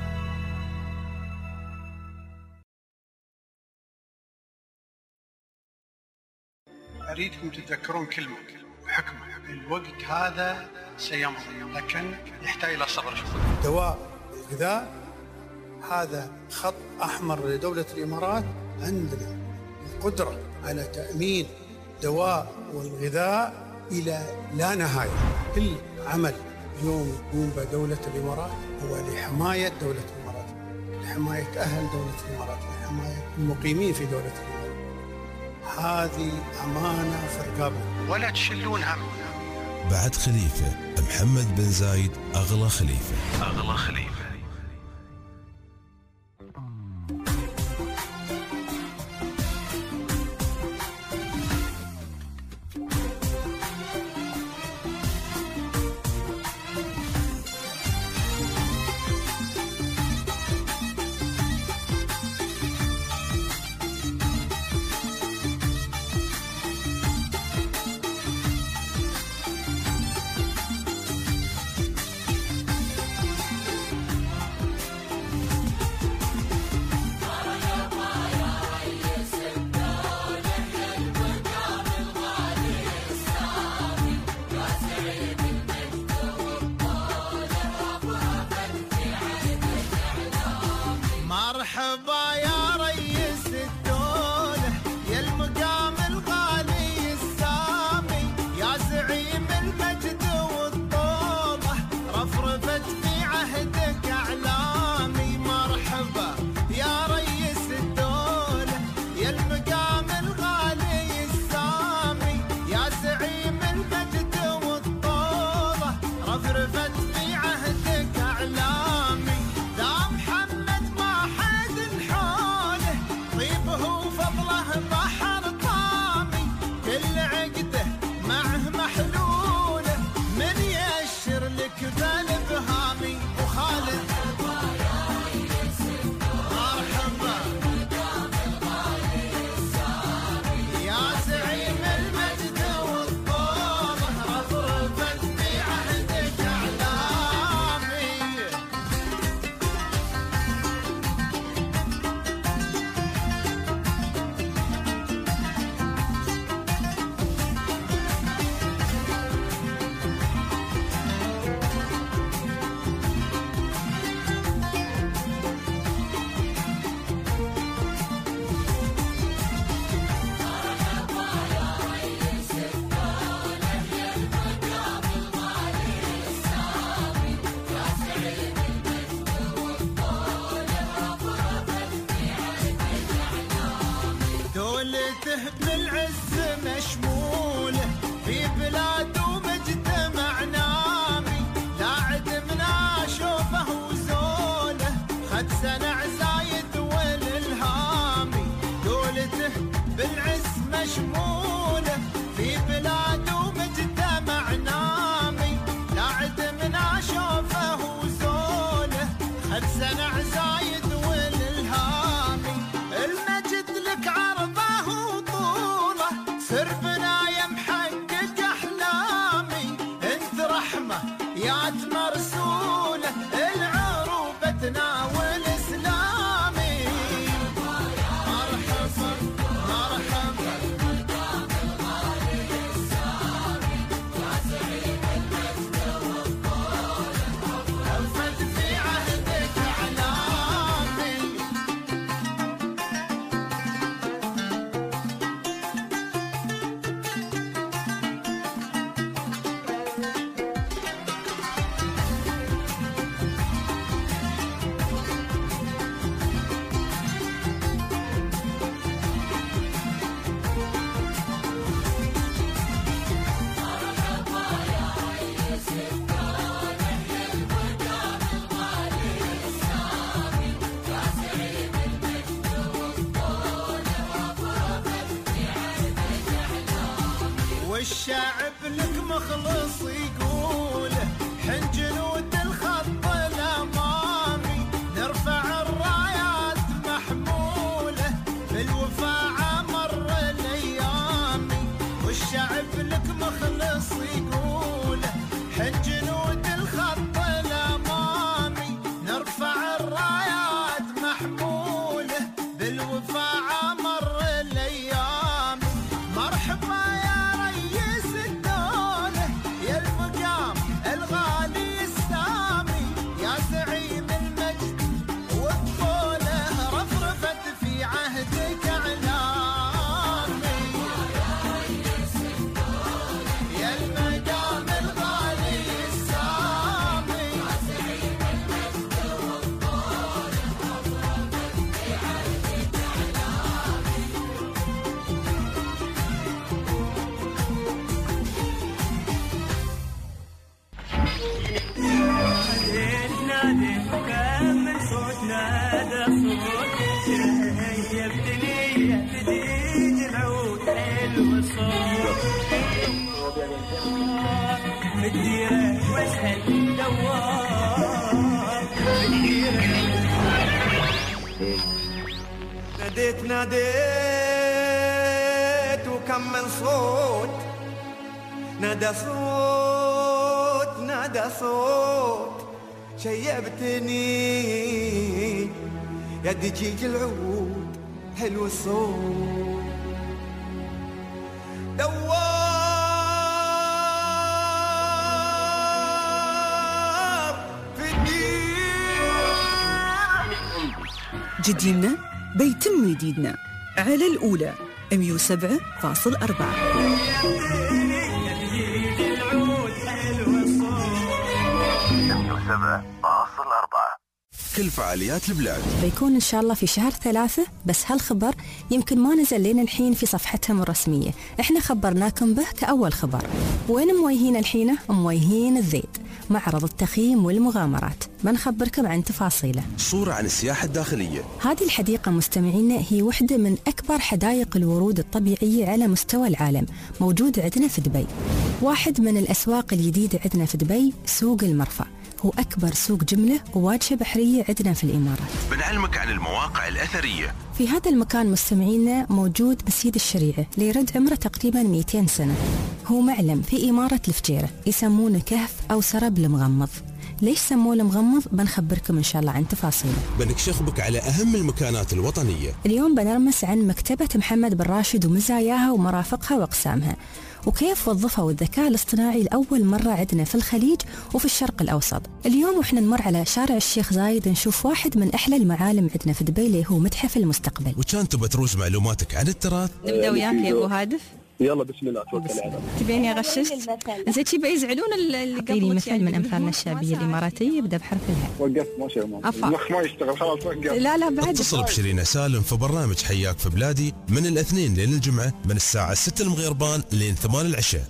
أريدكم تتذكرون كلمة وحكمة، الوقت هذا سيمضي لكن يحتاج إلى صبر شوي. دواء الغذاء هذا خط أحمر لدولة الإمارات، عندنا القدرة على تأمين دواء والغذاء إلى لا نهاية. كل عمل اليوم يقوم بدولة الإمارات هو لحماية دولة الإمارات، لحماية أهل دولة الإمارات، لحماية المقيمين في دولة الإمارات. هذه أمانة في رقابنا ولا تشلون هم. بعد خليفة محمد بن زايد أغلى خليفة. أغلى خليفة. مرحبا يا ريس الدولة، يا المقام الغالي السامي، يا زعيم المجد والطوبة، رفرفت في عهدك أعلامي. مرحبا يا ريس الدولة، يا المقام الغالي السامي، يا زعيم المجد والطوبة، رفرفت في عهدك أعلامي. بحر طامي كل عقده معه محلوله، من يأشر لك بالبهامي. وخالد مرحبا يا زعيم المجد والطوبة، رفرفت في عهدك أعلامي. دولته بالعز مشمولة في بلاد ومجتمع نامي، لا عدمنا شوفه وزوله، خد سنع زايد والالهامي. دولته بالعز مشمولة في بلاد ومجتمع نامي، لا عدمنا شوفه وزوله، خد سنع زايد والالهامي. المجد لك عرضه وطوله، سر بنايا محقق احلامي. انت رحمه يا مرسوله، العروبه تناول اسلامي. مرحبا مرحبا في عهدك اعلامي. والشعب لك مخلص يقوله حن جنود الخط الأمامي نرفع الرايات محمولة بالوفاء عمر الأيام والشعب لك مخلص يقوله حن جنود الخط الأمامي نرفع الرايات محمولة بالوفاء عمر الأيام مرحبا يا ريس الدولة يا المقام الغالي السامي يا زعيم المجد والطولة رفرفت في عهدك أعلامي يا المقام الغالي السامي يا زعيم المجد والطولة رفرفت في عهدك أعلامي ناديت كمل صوت نادى صوت شيبتني جديد العود حلو الصوت بالديرة واسهل دوار ناديت وكمل صوت نادى صوت نادى صوت شيبتني يا دجيج العود حلو الصوت دوار في الدين جديدنا بيتم جديدنا على الأولى 107.4. كل فعاليات البلاد بيكون إن شاء الله في شهر 3 بس هالخبر يمكن ما نزل لين الحين في صفحتهم الرسمية. احنا خبرناكم به كأول خبر. وين مويهين الحين؟ مويهين الذيد معرض التخييم والمغامرات، بنخبركم عن تفاصيله. صورة عن السياحة الداخلية. هذه الحديقة مستمعينا هي واحدة من أكبر حدائق الورود الطبيعية على مستوى العالم، موجود عندنا في دبي. واحد من الأسواق الجديدة عندنا في دبي سوق المرفأ، هو أكبر سوق جملة وواجهة بحرية عندنا في الإمارات. بنعلمك عن المواقع الأثرية. في هذا المكان مستمعينا موجود مسجد الشريعة ليرد عمره تقريبا 200 سنة. هو معلم في إمارة الفجيرة، يسمونه كهف أو سرب المغمض. ليش سموه المغمض؟ بنخبركم إن شاء الله عن تفاصيله. بنكشف بك على أهم المكانات الوطنية. اليوم بنرمس عن مكتبة محمد بن راشد ومزاياها ومرافقها وأقسامها، وكيف وظفوا الذكاء الاصطناعي لأول مرة عندنا في الخليج وفي الشرق الأوسط. اليوم وإحنا نمر على شارع الشيخ زايد نشوف واحد من أحلى المعالم عندنا في دبي اللي هو متحف المستقبل. وكان تبى تروج معلوماتك عن التراث؟ نبدأ وياك يا أبو هادف. يلا بسم الله توكل على الله. تبيني أغششت؟ زين شي بيزعلون اللي قبل مثل من أمثالنا الشعبية الإماراتية يبدأ بحرف الهاء. وقفت ما شاء الله. المخ ما يشتغل خلاص وقف. لا بعد. اتصل بشيرين سالم في برنامج حياك في بلادي من الاثنين لين الجمعة من الساعة 6 المغربان لين 8 العشاء.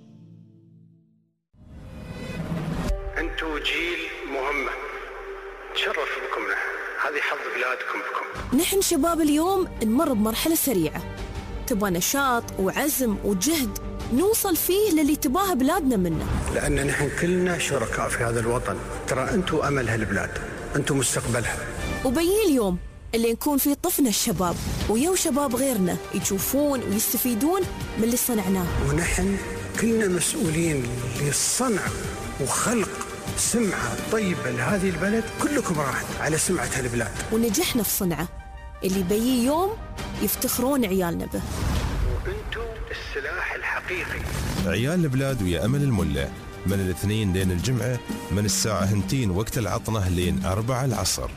أنتوا جيل مهمة تشرف بكم نحن، هذه حظ بلادكم بكم. نحن شباب اليوم نمر بمرحلة سريعة، تبغى نشاط وعزم وجهد نوصل فيه للي تباه بلادنا منه. لأن نحن كلنا شركاء في هذا الوطن، ترى أنتوا أمل هالبلاد، أنتوا مستقبلها. وبيجي اليوم اللي نكون فيه طفنا الشباب ويو شباب غيرنا يشوفون ويستفيدون من اللي صنعناه. ونحن كلنا مسؤولين للصنع وخلق سمعة طيبة لهذه البلد، كلكم راح على سمعة هالبلاد. ونجحنا في صنعه اللي بيجي يوم يفتخرون عيالنا به. وأنتوا السلاح الحقيقي. عيال البلاد ويا أمل الملة من الاثنين لين الجمعة من الساعة 2 وقت العطنة لين 4 العصر.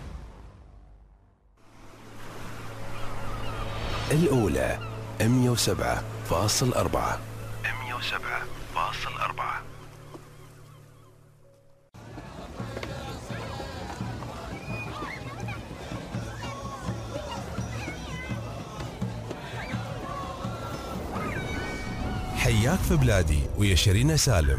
الأولى 107.4. 107.4. حياك في بلادي ويا شيرين سالم.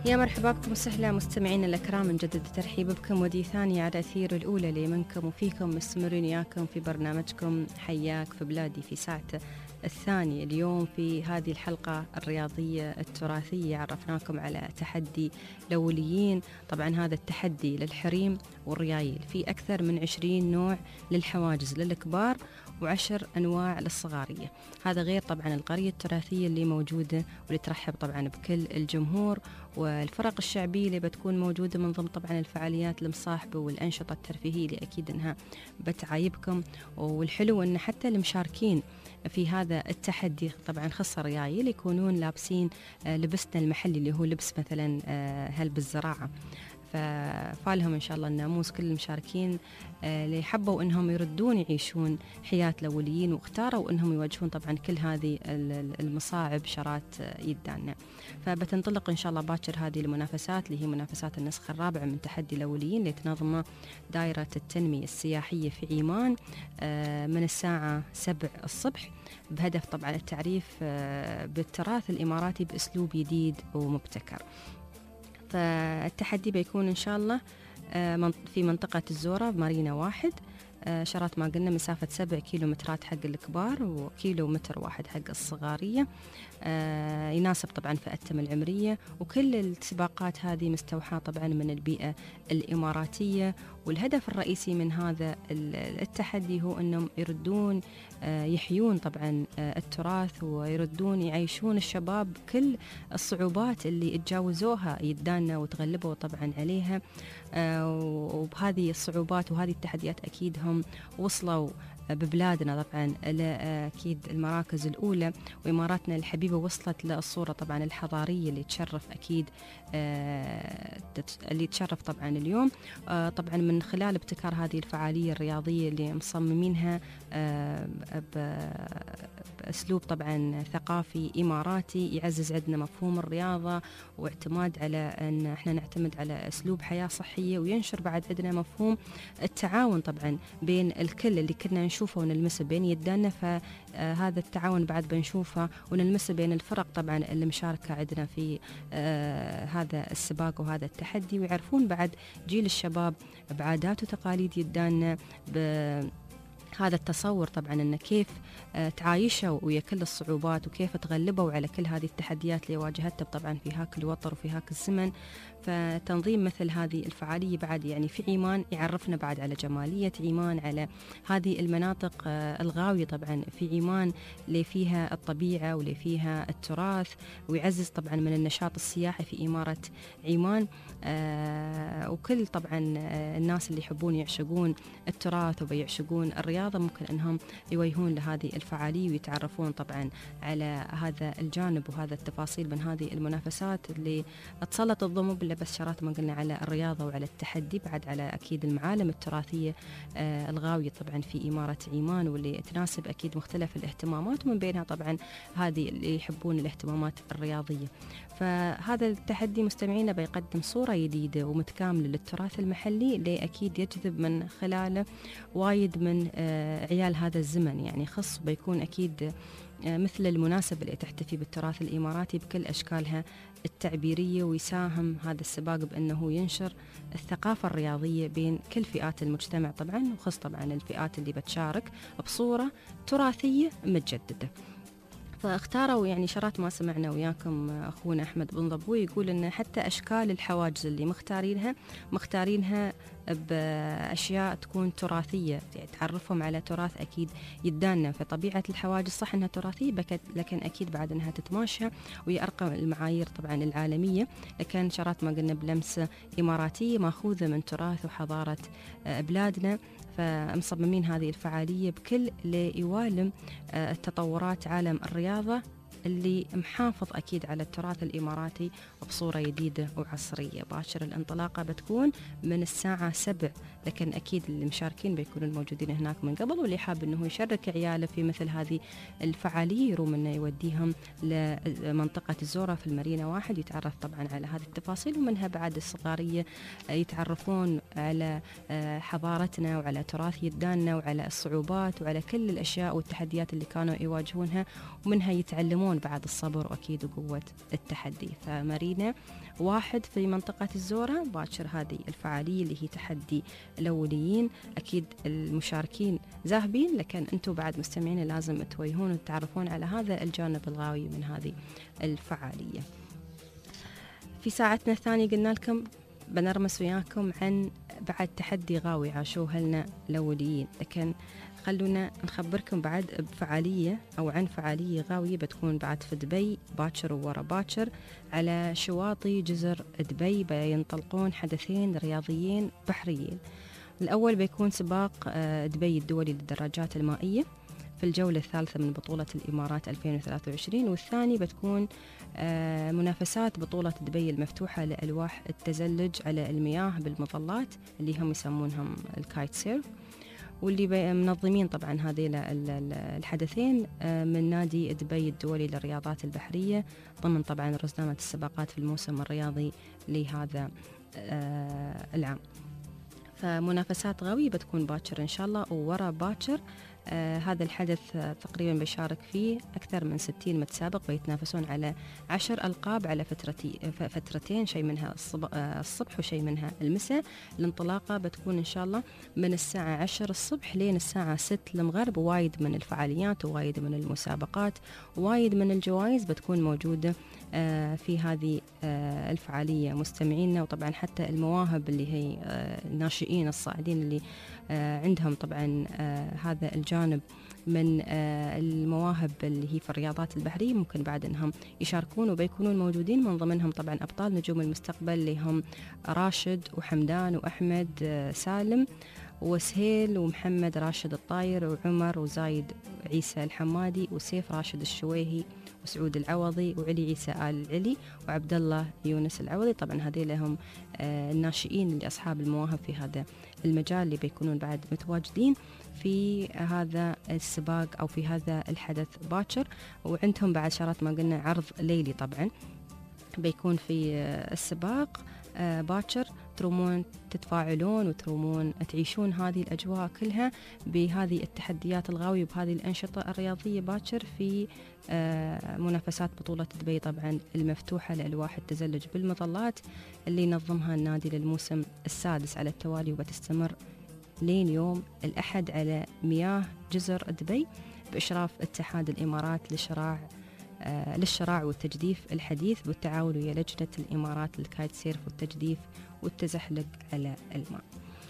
يا مرحبا بكم وسهلا مستمعينا الأكرام، نجدد الترحيب بكم ودي ثانية على أثير الأولى لي منكم وفيكم، مستمرين وياكم في برنامجكم حياك في بلادي في ساعته الثانية. اليوم في هذه الحلقة الرياضية التراثية عرفناكم على تحدي الأوليين. طبعا هذا التحدي للحريم والريايل، في أكثر من 20 نوع للحواجز للكبار و10 أنواع للصغارية. هذا غير طبعا القرية التراثية اللي موجودة واللي ترحب طبعا بكل الجمهور، والفرق الشعبية اللي بتكون موجودة من ضمن طبعا الفعاليات المصاحبة والأنشطة الترفيهية اللي أكيد أنها بتعايبكم. والحلو أن حتى المشاركين في هذا التحدي طبعا خاصة ريايل يكونون لابسين لبسنا المحلي اللي هو لبس مثلا هلب الزراعة، ففالهم إن شاء الله الناموس كل المشاركين اللي حبوا أنهم يردون يعيشون حياة الأوليين واختاروا أنهم يواجهون طبعا كل هذه المصاعب شرات يدانا. فبتنطلق إن شاء الله باكر هذه المنافسات اللي هي منافسات النسخة الرابعة من تحدي الأوليين اللي تنظمه دائرة التنمية السياحية في عمان من الساعة 7 الصبح، بهدف طبعا التعريف بالتراث الإماراتي بأسلوب جديد ومبتكر. فالتحدي بيكون إن شاء الله في منطقة الزورة بمارينا 1، شرات ما قلنا مسافة 7 كيلومترات حق الكبار وكيلومتر واحد حق الصغارية، يناسب طبعا فئتهم العمرية. وكل السباقات هذه مستوحاة طبعا من البيئة الإماراتية، والهدف الرئيسي من هذا التحدي هو أنهم يردون يحيون طبعا التراث ويردون يعيشون الشباب كل الصعوبات اللي تجاوزوها يدانا وتغلبوا طبعا عليها. وبهذه الصعوبات وهذه التحديات أكيد هم وصلوا ببلادنا طبعا أكيد المراكز الأولى، وإماراتنا الحبيبة وصلت للصورة طبعا الحضارية اللي تشرف أكيد اللي تشرف طبعا اليوم. طبعا من خلال ابتكار هذه الفعالية الرياضية اللي مصممينها بأسلوب طبعا ثقافي إماراتي يعزز عندنا مفهوم الرياضة واعتماد على أن احنا نعتمد على أسلوب حياة صحية، وينشر بعد عندنا مفهوم التعاون طبعا بين الكل اللي كنا نشوفه ونلمسه بين يدانا. فهذا التعاون بعد بنشوفه ونلمسه بين الفرق طبعا اللي مشاركة عندنا في هذا السباق وهذا التحدي، ويعرفون بعد جيل الشباب بعادات وتقاليد يدانا هذا التصور طبعا أن كيف تعايشوا ويا كل الصعوبات وكيف تغلبوا على كل هذه التحديات اللي واجهتها طبعا في هاك الوطر وفي هاك الزمن. فتنظيم مثل هذه الفعالية بعد يعني في عمان يعرفنا بعد على جمالية عمان، على هذه المناطق الغاوية طبعا في عمان اللي فيها الطبيعة واللي فيها التراث، ويعزز طبعا من النشاط السياحي في إمارة عمان. وكل طبعا الناس اللي يحبون يعشقون التراث وبيعشقون الرياضة ممكن أنهم يوجهون لهذه الفعالية ويتعرفون طبعا على هذا الجانب وهذا التفاصيل من هذه المنافسات اللي تسلط الضوء بس شرات ما قلنا على الرياضة وعلى التحدي، بعد على أكيد المعالم التراثية الغاوية طبعا في إمارة عمان واللي تناسب أكيد مختلف الاهتمامات، ومن بينها طبعا هذه اللي يحبون الاهتمامات الرياضية. فهذا التحدي مستمعينا بيقدم صورة جديدة ومتكاملة للتراث المحلي اللي أكيد يجذب من خلاله وايد من عيال هذا الزمن، يعني خص بيكون أكيد مثل المناسبة اللي تحتفي بالتراث الإماراتي بكل أشكالها التعبيرية، ويساهم هذا السباق بأنه ينشر الثقافة الرياضية بين كل فئات المجتمع طبعا، وخص طبعا الفئات اللي بتشارك بصورة تراثية متجددة. فاختاروا يعني شرات ما سمعنا وياكم أخونا أحمد بن ضبوي يقول إن حتى أشكال الحواجز اللي مختارينها بأشياء تكون تراثية، يعني تعرفهم على تراث أكيد يدانا. فطبيعة الحواجز صح أنها تراثية لكن أكيد بعد أنها تتماشى وهي أرقى المعايير طبعا العالمية، لكن شرات ما قلنا بلمسة إماراتية مأخوذة من تراث وحضارة بلادنا. فمصممين هذه الفعالية بكل اللي يوالم التطورات عالم الرياضة اللي محافظ أكيد على التراث الإماراتي بصورة جديدة وعصرية. باشر الانطلاقة بتكون من الساعة 7، لكن أكيد اللي مشاركين بيكونوا الموجودين هناك من قبل، واللي حاب أنه يشارك عياله في مثل هذه الفعالية يروم أنه يوديهم لمنطقة الزورة في المارينا 1 يتعرف طبعا على هذه التفاصيل، ومنها بعد الصغارية يتعرفون على حضارتنا وعلى تراث يداننا وعلى الصعوبات وعلى كل الأشياء والتحديات اللي كانوا يواجهونها، ومنها يتعلمون يعلمون بعد الصبر وأكيد وقوة التحدي. فمارينا 1 في منطقة الزورة باكر هذه الفعالية اللي هي تحدي الأوليين. أكيد المشاركين ذاهبين، لكن أنتم بعد مستمعين لازم توجهون وتتعرفون على هذا الجانب الغاوي من هذه الفعالية. في ساعتنا الثانية قلنا لكم بنرمس وياكم عن بعد تحدي غاوي عاشوه لنا الأوليين، لكن خلونا نخبركم بعد بفعالية أو عن فعالية غاوية بتكون بعد في دبي باكر وورا باكر على شواطئ جزر دبي. بينطلقون حدثين رياضيين بحريين. الأول بيكون سباق دبي الدولي للدراجات المائية في الجولة الثالثة من بطولة الإمارات 2023، والثاني بتكون منافسات بطولة دبي المفتوحة لألواح التزلج على المياه بالمظلات اللي هم يسمونهم الكايت سيرف، واللي منظمين طبعا هذه الحدثين من نادي دبي الدولي للرياضات البحرية ضمن طبعا رزنامة السباقات في الموسم الرياضي لهذا العام. فمنافسات غاوية بتكون باكر إن شاء الله وورا باكر. هذا الحدث تقريبا بيشارك فيه أكثر من 60 متسابق بيتنافسون على 10 ألقاب على فترتين، شيء منها الصبح وشيء منها المساء. الانطلاقة بتكون إن شاء الله من الساعة 10 الصبح لين الساعة 6 المغرب. وايد من الفعاليات ووايد من المسابقات ووايد من الجوائز بتكون موجودة في هذه الفعالية مستمعينا. وطبعا حتى المواهب اللي هي الناشئين الصاعدين اللي عندهم طبعا هذا الجانب من المواهب اللي هي في الرياضات البحرية ممكن بعد انهم يشاركون وبيكونون موجودين. من ضمنهم طبعا ابطال نجوم المستقبل اللي هم راشد وحمدان واحمد سالم وسهيل ومحمد راشد الطاير وعمر وزايد عيسى الحمادي وسيف راشد الشويهي وسعود العوضي وعلي عيسى آل العلي وعبد الله يونس العوضي. طبعا هذه لهم الناشئين اللي أصحاب المواهب في هذا المجال اللي بيكونون بعد متواجدين في هذا السباق أو في هذا الحدث باكر. وعندهم بعد شرط ما قلنا عرض ليلي طبعا بيكون في السباق باكر. ترومون تتفاعلون وترومون تعيشون هذه الأجواء كلها بهذه التحديات الغاوية بهذه الأنشطة الرياضية باكر في منافسات بطولة دبي طبعا المفتوحة لألواح التزلج بالمظلات اللي نظمها النادي للموسم السادس على التوالي وبتستمر لين يوم الأحد على مياه جزر دبي بإشراف اتحاد الإمارات للشراع والتجديف الحديث بالتعاون ويا لجنة الإمارات للكايت سيرف والتجديف والتزحلق على الماء.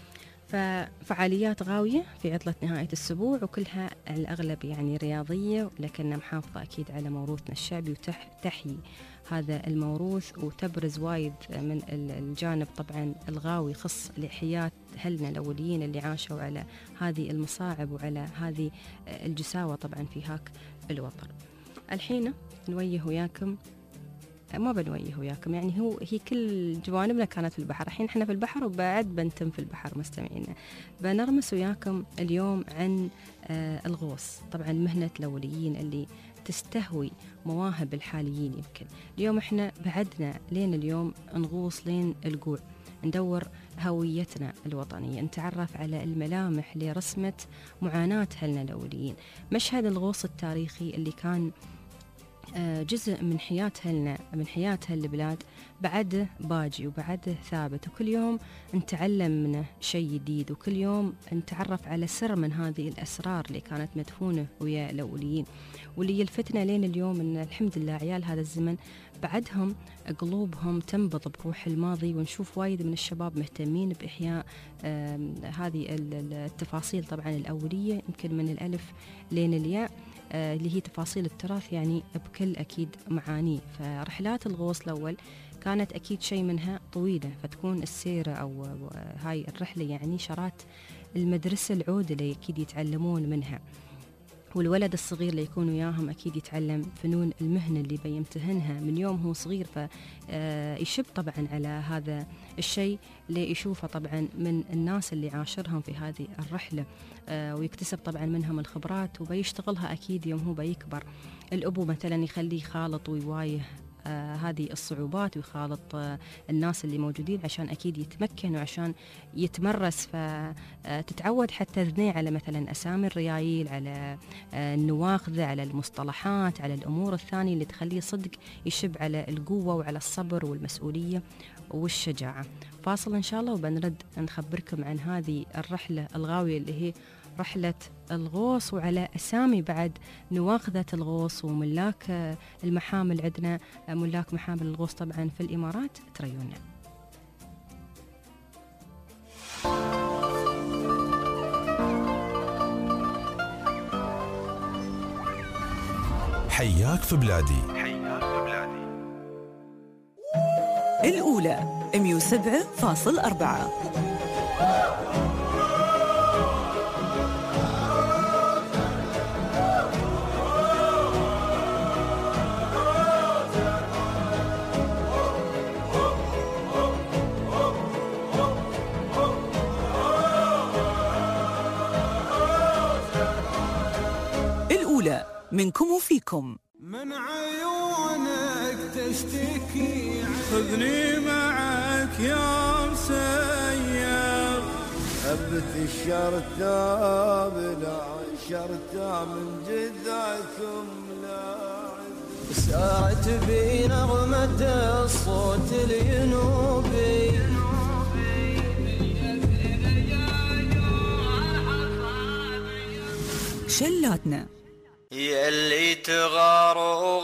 ففعاليات غاوية في عطلة نهاية الأسبوع وكلها الأغلب يعني رياضية، لكنها محافظة أكيد على موروثنا الشعبي وتحيي هذا الموروث وتبرز وايد من الجانب طبعا الغاوي خص لإحياء أهلنا الأوليين اللي عاشوا على هذه المصاعب وعلى هذه الجساوة طبعا في هاك الوطن. الحين نويه وياكم، ما بنويه وياكم يعني هي كل جوانبنا كانت في البحر، الحين احنا في البحر وبعد بنتم في البحر مستمعينا. بنرمس وياكم اليوم عن الغوص، طبعا مهنة الأوليين اللي تستهوي مواهب الحاليين. يمكن اليوم احنا بعدنا لين اليوم نغوص لين القوع، ندور هويتنا الوطنية، نتعرف على الملامح لرسمة معاناة أهلنا الأوليين. مشهد الغوص التاريخي اللي كان جزء من حياتها من حياتها البلاد بعده باجي وبعده ثابت، وكل يوم نتعلم منه شيء جديد، وكل يوم نتعرف على سر من هذه الأسرار اللي كانت مدفونة ويا الأوليين، واللي يلفتنا لين اليوم أن الحمد لله عيال هذا الزمن بعدهم قلوبهم تنبض بروح الماضي، ونشوف وايد من الشباب مهتمين بإحياء هذه التفاصيل طبعا الأولية، يمكن من الألف لين الياء اللي هي تفاصيل التراث يعني بكل أكيد معانيه. فرحلات الغوص الأول كانت أكيد شيء منها طويلة، فتكون السيرة أو هاي الرحلة يعني شرات المدرسة العودة اللي أكيد يتعلمون منها، والولد الصغير اللي يكون وياهم أكيد يتعلم فنون المهنة اللي بيمتهنها من يوم هو صغير، فيشب طبعا على هذا الشيء اللي يشوفه طبعا من الناس اللي عاشرهم في هذه الرحلة، ويكتسب طبعا منهم الخبرات وبيشتغلها أكيد يوم هو بيكبر. الأبو مثلا يخليه خالط ويوايه هذه الصعوبات ويخالط الناس اللي موجودين عشان أكيد يتمكن وعشان يتمرس، فتتعود حتى ذنيه على مثلا أسامي الريايل، على النواخذة، على المصطلحات، على الأمور الثانية اللي تخليه صدق يشب على القوة وعلى الصبر والمسؤولية والشجاعة. فاصل إن شاء الله وبنرد نخبركم عن هذه الرحلة الغاوية اللي هي رحلة الغوص، وعلى أسامي بعد نواخذة الغوص وملاك المحامل. عندنا ملاك محامل الغوص طبعا في الإمارات، تريونا. حياك في بلادي. الأولى 107.4. الأولى منكم وفيكم. من عيونك تشتكي، خذني معك يا مسير. هبت الشرطة بلا شرطة من جذعكم لاعب، سارت بي نغمة الصوت الينوبي. شلاتنا يلي تغار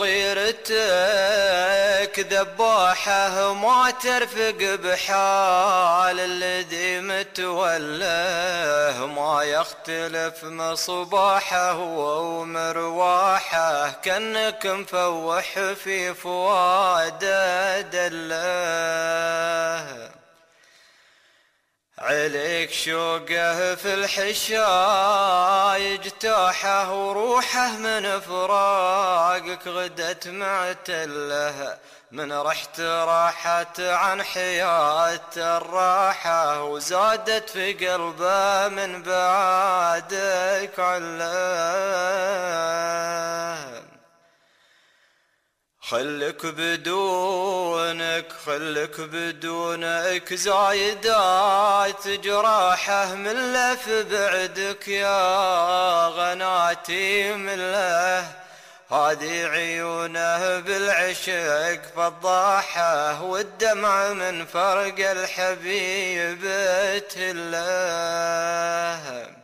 وغيرتك ذباحه ما ترفق بحال، الذي متوله ما يختلف مصباحه ومرواحه، كأنك مفوح في فواده دله. عليك شوقه في الحشايج تاحه، وروحه من فراقك غدت معتله. من رحت راحت عن حياة الراحة، وزادت في قلبه من بعدك عله. خلك بدونك زايدات جراحه، من لف بعدك يا غناتي من له. هذه عيونه بالعشق فضاحه، والدمع من فرق الحبيب تله.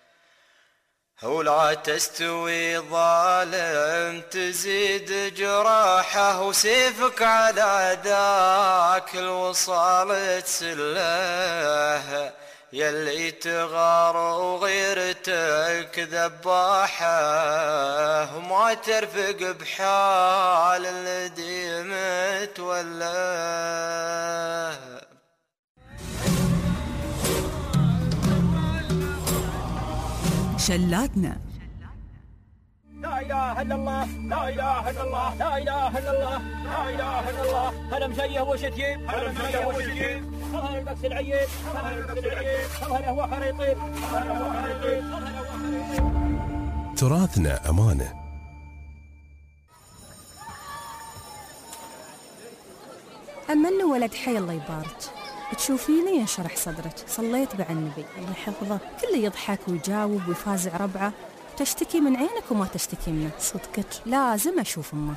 ولا تستوي ظالم تزيد جراحه، وسيفك على ذاك الوصال تسله. يلي تغار وغيرتك ذباحه، وما ترفق بحال الذي متوله. شلاتنا لا اله الا الله، لا اله الا الله، لا اله الا الله، لا اله الا الله. هلا مشيه وشتيب، هلا مشيه وشتيب، هلا البكس العيد، هلا البكس العيد، هلا هو حريطين، هلا هو حريطين. تراثنا أمانة. أما إنه ولد حي الله يبارك، تشوفيني ينشرح صدرك، صليت مع النبي الله يحفظه، كله يضحك ويجاوب ويفازع ربعه، تشتكي من عينك وما تشتكي منه. صدقك لازم أشوف أمه.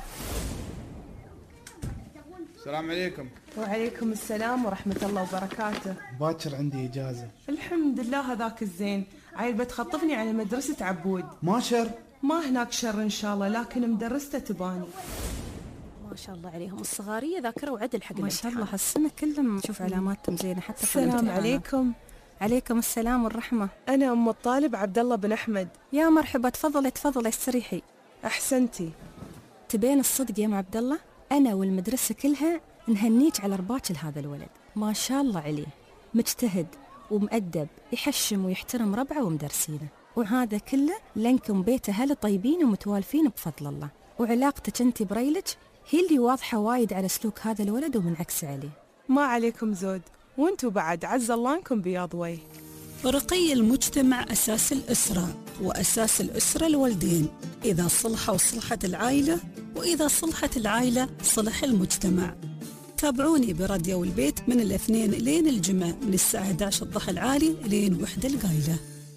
السلام عليكم. وعليكم السلام ورحمة الله وبركاته. باكر عندي إجازة. الحمد لله هذاك الزين. عيل بتخطفني على مدرسة عبود. ما شر؟ ما هناك شر إن شاء الله، لكن مدرسته تباني. ما شاء الله عليهم الصغارية ذاكرة وعدل حق ما شاء الله هالسنة كلهم نشوف علاماتهم زينة حتى في السلام عليكم. عليكم السلام والرحمة. أنا أم الطالب عبد الله بن أحمد. يا مرحبا، تفضلي تفضلي استريحي. أحسنتي. تبين الصدق يا ام عبد الله، أنا والمدرسة كلها نهنيك على رباك لهذا الولد، ما شاء الله عليه، مجتهد ومؤدب، يحشم ويحترم ربعه ومدرسينه، وهذا كله لأنكم بيت أهل طيبين ومتوالفين بفضل الله، وعلاقتك أنت بريلك هي اللي واضحة وايد على سلوك هذا الولد ومنعكس عليه. ما عليكم زود، وانتوا بعد عز الله انكم بياض وجه. رقي المجتمع أساس الأسرة، وأساس الأسرة الوالدين. إذا صلحوا وصلحت العائلة وإذا صلحت العائلة صلح المجتمع. تابعوني براديو البيت من الاثنين لين الجمعة من الساعة 11 الضحى العالي لين 1 القايلة.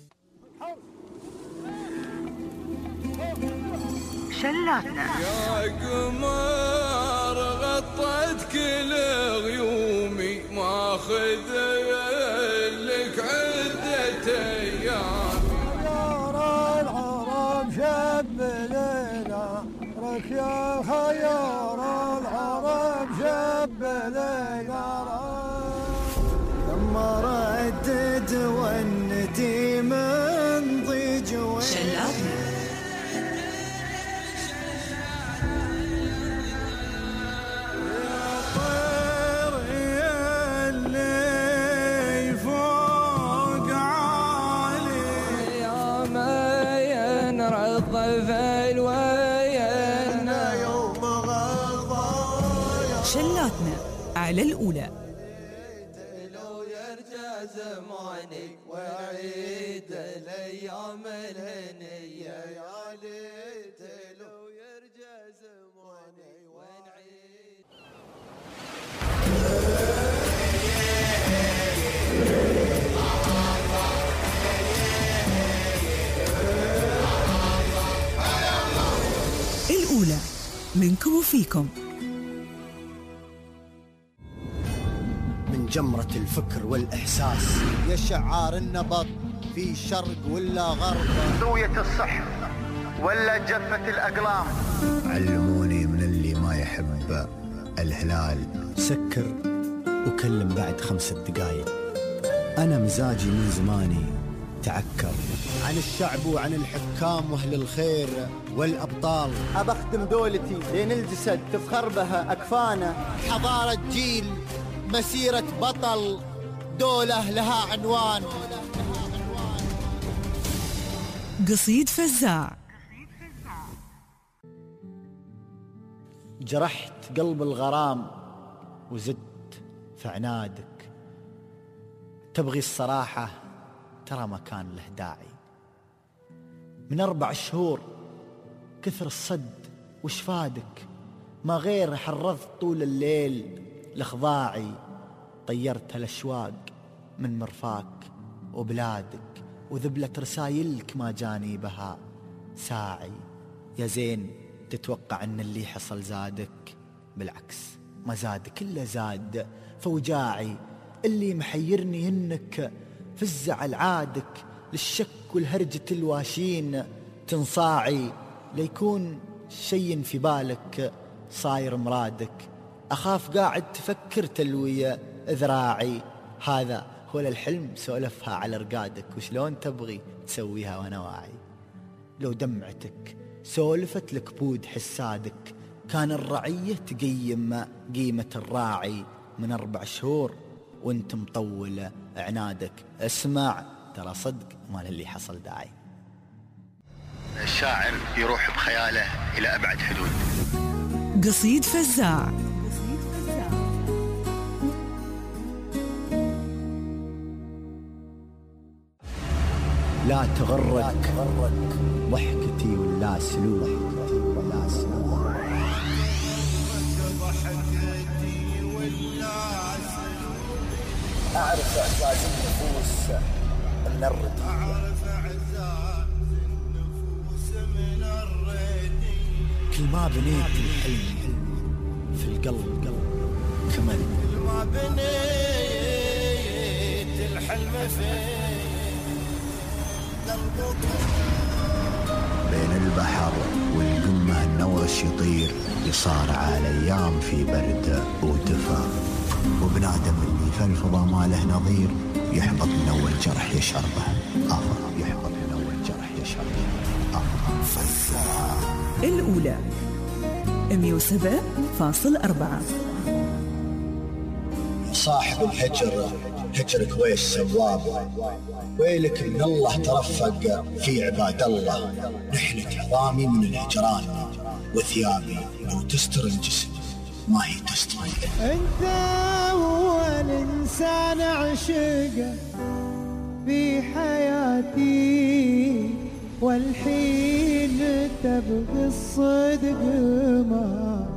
شلاتنا يا قمر غطت كل غيومي ماخذ لك عدة ايام. خيار العرب شب ليلى رك يا خيار العرب شب ليلى لما ردد ونتي من ضيج شلاتنا. شلاتنا على الأولى. لو يرجع زماني وعيد الأيام الهنية يا ليت لو يرجع زماني ونعيد. الأولى منكم وفيكم. من جمرة الفكر والإحساس يا شعار النبض في شرق ولا غرب، ذوية الصح ولا جفة الأقلام. علموني من اللي ما يحب الهلال سكر وكلم بعد 5 دقايق. أنا مزاجي من زماني تعكر عن الشعب وعن الحكام وأهل الخير والأبطال. أبخدم دولتي لين الجسد تفخر بها أكفانا. حضارة جيل مسيرة بطل دولة لها عنوان. قصيد فزاع. جرحت قلب الغرام وزدت في عنادك، تبغي الصراحة ترى ما كان له داعي. من 4 شهور كثر الصد وشفادك، ما غير حرضت طول الليل لخضاعي. طيرت الأشواق من مرفاك وبلادك، وذبلت رسايلك ما جاني بها ساعي. يا زين تتوقع أن اللي حصل زادك، بالعكس ما زادك إلا زاد فوجاعي. اللي محيرني إنك في الزعل عادك للشك والهرجة الواشين تنصاعي. ليكون شي في بالك صاير مرادك، أخاف قاعد تفكر تلوية ذراعي. هذا هو الحلم سولفها على رقادك، وشلون تبغي تسويها وانا واعي. لو دمعتك سولفت لك بود حسادك، كان الرعية تقيم قيمة الراعي. من 4 شهور وانت مطول عنادك، اسمع ترى صدق ما للي حصل داعي. الشاعر يروح بخياله إلى أبعد حدود. قصيد فزاع. لا تغرك ضحكتي ولا سلوك، أعرف إعزاز النفوس من الردية، كل ما بنيت الحلم في القلب كمل. كل ما بنيت الحلم في بين البحر والقمة النورش يطير، يصارع الأيام في برد ودفا. وبنادم اللي في الفضا ما له نظير، يحبط من أول جرح يشربه يحبط من أول جرح يشربه فزاع. الأولى 107.4. صاحب الهجر هجرك ويش سواب، ويلك من الله ترفق في عباد الله. نحلة عظامي من الهجران، وثيابي لو تستر الجسم ما هي تستر. انت اول انسان عشقه في حياتي، والحين سنين تبغي الصدق ما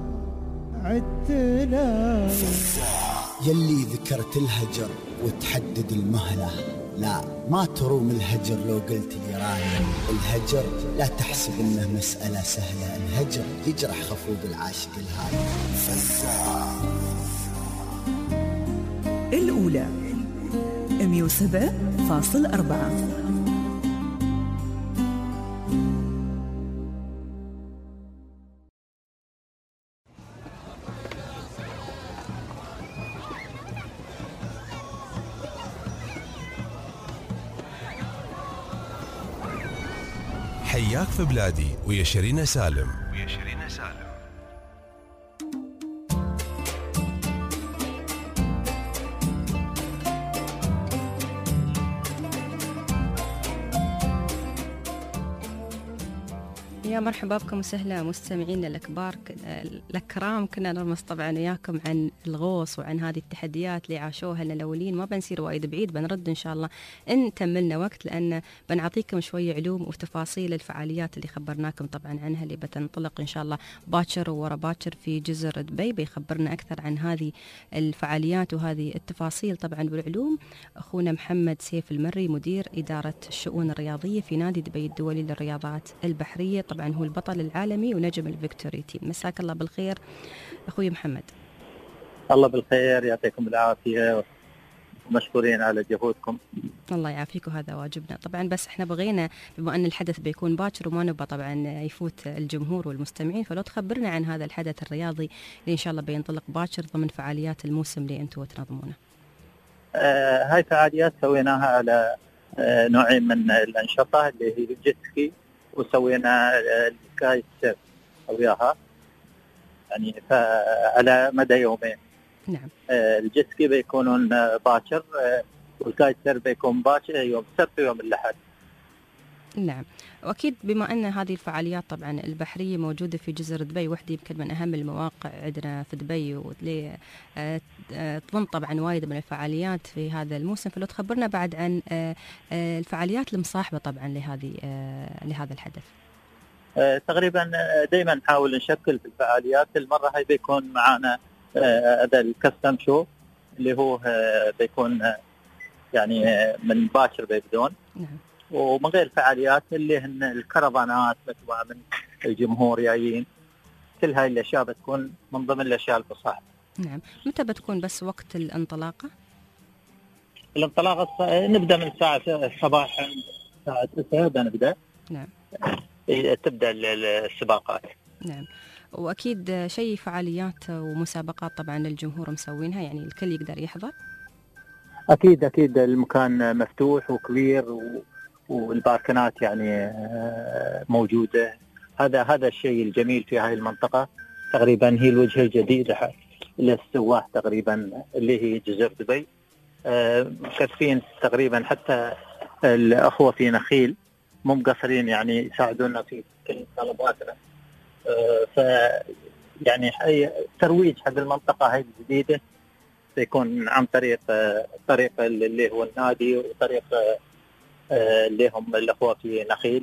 عدتنا. يلي ذكرت الهجر وتحدد المهلة، لا ما تروم الهجر لو قلت لي رايح. الهجر لا تحسب انه مسألة سهلة، الهجر يجرح خفوق العاشق الهاي. الأولى 107.4. حياك في بلادي ويا شيرين سالم. يا مرحبا بكم وسهلا مستمعينا الكبار الكرام. كنا نرمز طبعا وياكم عن الغوص وعن هذه التحديات اللي عاشوها لنا الاولين. ما بنسير وايد بعيد، بنرد ان شاء الله ان تملنا وقت، لان بنعطيكم شويه علوم وتفاصيل الفعاليات اللي خبرناكم طبعا عنها اللي بتنطلق ان شاء الله باكر وورا باكر في جزر دبي. بيخبرنا اكثر عن هذه الفعاليات وهذه التفاصيل طبعا والعلوم اخونا محمد سيف المري، مدير اداره الشؤون الرياضيه في نادي دبي الدولي للرياضات البحريه. طبعا هو البطل العالمي ونجم الفيكتوري تيم. مساك الله بالخير اخوي محمد. الله بالخير، يعطيكم العافيه ومشكورين على جهودكم. الله يعافيك وهذا واجبنا طبعا. بس احنا بغينا بما ان الحدث بيكون باكر وما نبغى طبعا يفوت الجمهور والمستمعين، فلو تخبرنا عن هذا الحدث الرياضي اللي ان شاء الله بينطلق باكر ضمن فعاليات الموسم اللي انتم تنظمونه. هاي فعاليات سويناها على نوعين من الانشطه اللي هي الجيتسكي، وسوينا الكايت سيرف وياها يعني على مدى يومين. نعم. الجيتسكي بيكونون باكر، والكايت سيرف بيكون باكر يوم السبت ويوم الأحد. نعم. واكيد بما ان هذه الفعاليات طبعا البحريه موجوده في جزر دبي، وحده يمكن من اهم المواقع عندنا في دبي، واللي تضم طبعا وايد من الفعاليات في هذا الموسم، فلو تخبرنا بعد عن الفعاليات المصاحبه طبعا لهذا الحدث. تقريبا دائما نحاول نشكل في الفعاليات. المره هاي بيكون معنا هذا الكاستم شو اللي هو بيكون يعني من باكر بيبدون. نعم. ومن غير الفعاليات اللي هن الكرفانات مجموعة من الجمهور جايين، كل هاي الأشياء بتكون من ضمن الأشياء المصاحبة. نعم. متى بتكون بس وقت الانطلاقة؟ الانطلاقة نبدأ من الساعة صباحا الساعة 9 بنبدأ. نعم. تبدأ السباقات. نعم. وأكيد شيء فعاليات ومسابقات طبعا للجمهور مسوينها، يعني الكل يقدر يحضر. أكيد المكان مفتوح وكبير والباركنات يعني موجودة. هذا الشيء الجميل في هاي المنطقة. تقريبا هي الوجهة الجديدة للسواح تقريبا اللي هي جزر دبي. مكثفين تقريبا حتى الأخوة في نخيل مو مقصرين يعني يساعدونا في كل طلباتنا. يعني ترويج حق المنطقة هاي الجديدة سيكون عن طريق اللي هو النادي، وطريق اللي هم الأخوة في نخيل.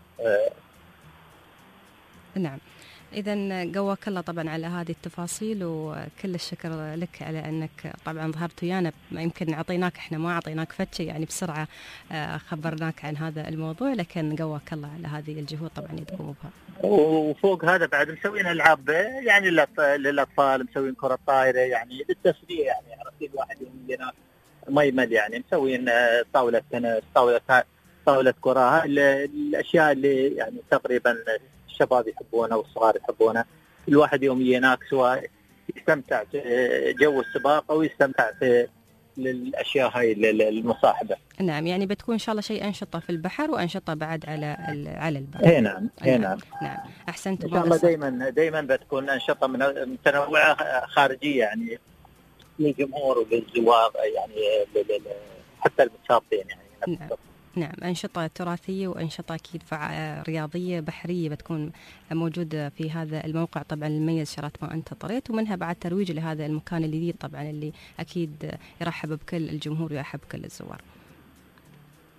نعم. إذن قواك الله طبعا على هذه التفاصيل، وكل الشكر لك على أنك طبعا ظهرت ويانا. يمكن أعطيناك إحنا ما أعطيناك فتشة يعني بسرعة خبرناك عن هذا الموضوع، لكن قواك الله على هذه الجهود طبعا يدقوا بها. وفوق هذا بعد مسوين ألعاب يعني للأطفال، مسوين كرة طايرة يعني للتسلية، يعني عرفتي الواحد يوم ما يمل يعني. مسوين طاولة تنس، طاولة كرة، الأشياء اللي يعني تقريبا الشباب يحبونها والصغار يحبونها. الواحد يوم يناك سواء يستمتع في جو السباق أو يستمتع في الأشياء هاي المصاحبة. نعم. يعني بتكون إن شاء الله شيء أنشطة في البحر وأنشطة بعد على البحر. نعم. نعم. أحسنت. إن شاء الله دائما بتكون أنشطة متنوعة خارجية يعني للجمهور وللزوار يعني حتى المتشاطين يعني. نعم. أنشطة تراثية وأنشطة أكيد رياضية بحرية بتكون موجودة في هذا الموقع طبعا المميز شرات ما أنت طريت، ومنها بعد ترويج لهذا المكان الجديد طبعا اللي أكيد يرحب بكل الجمهور ويرحب بكل الزوار.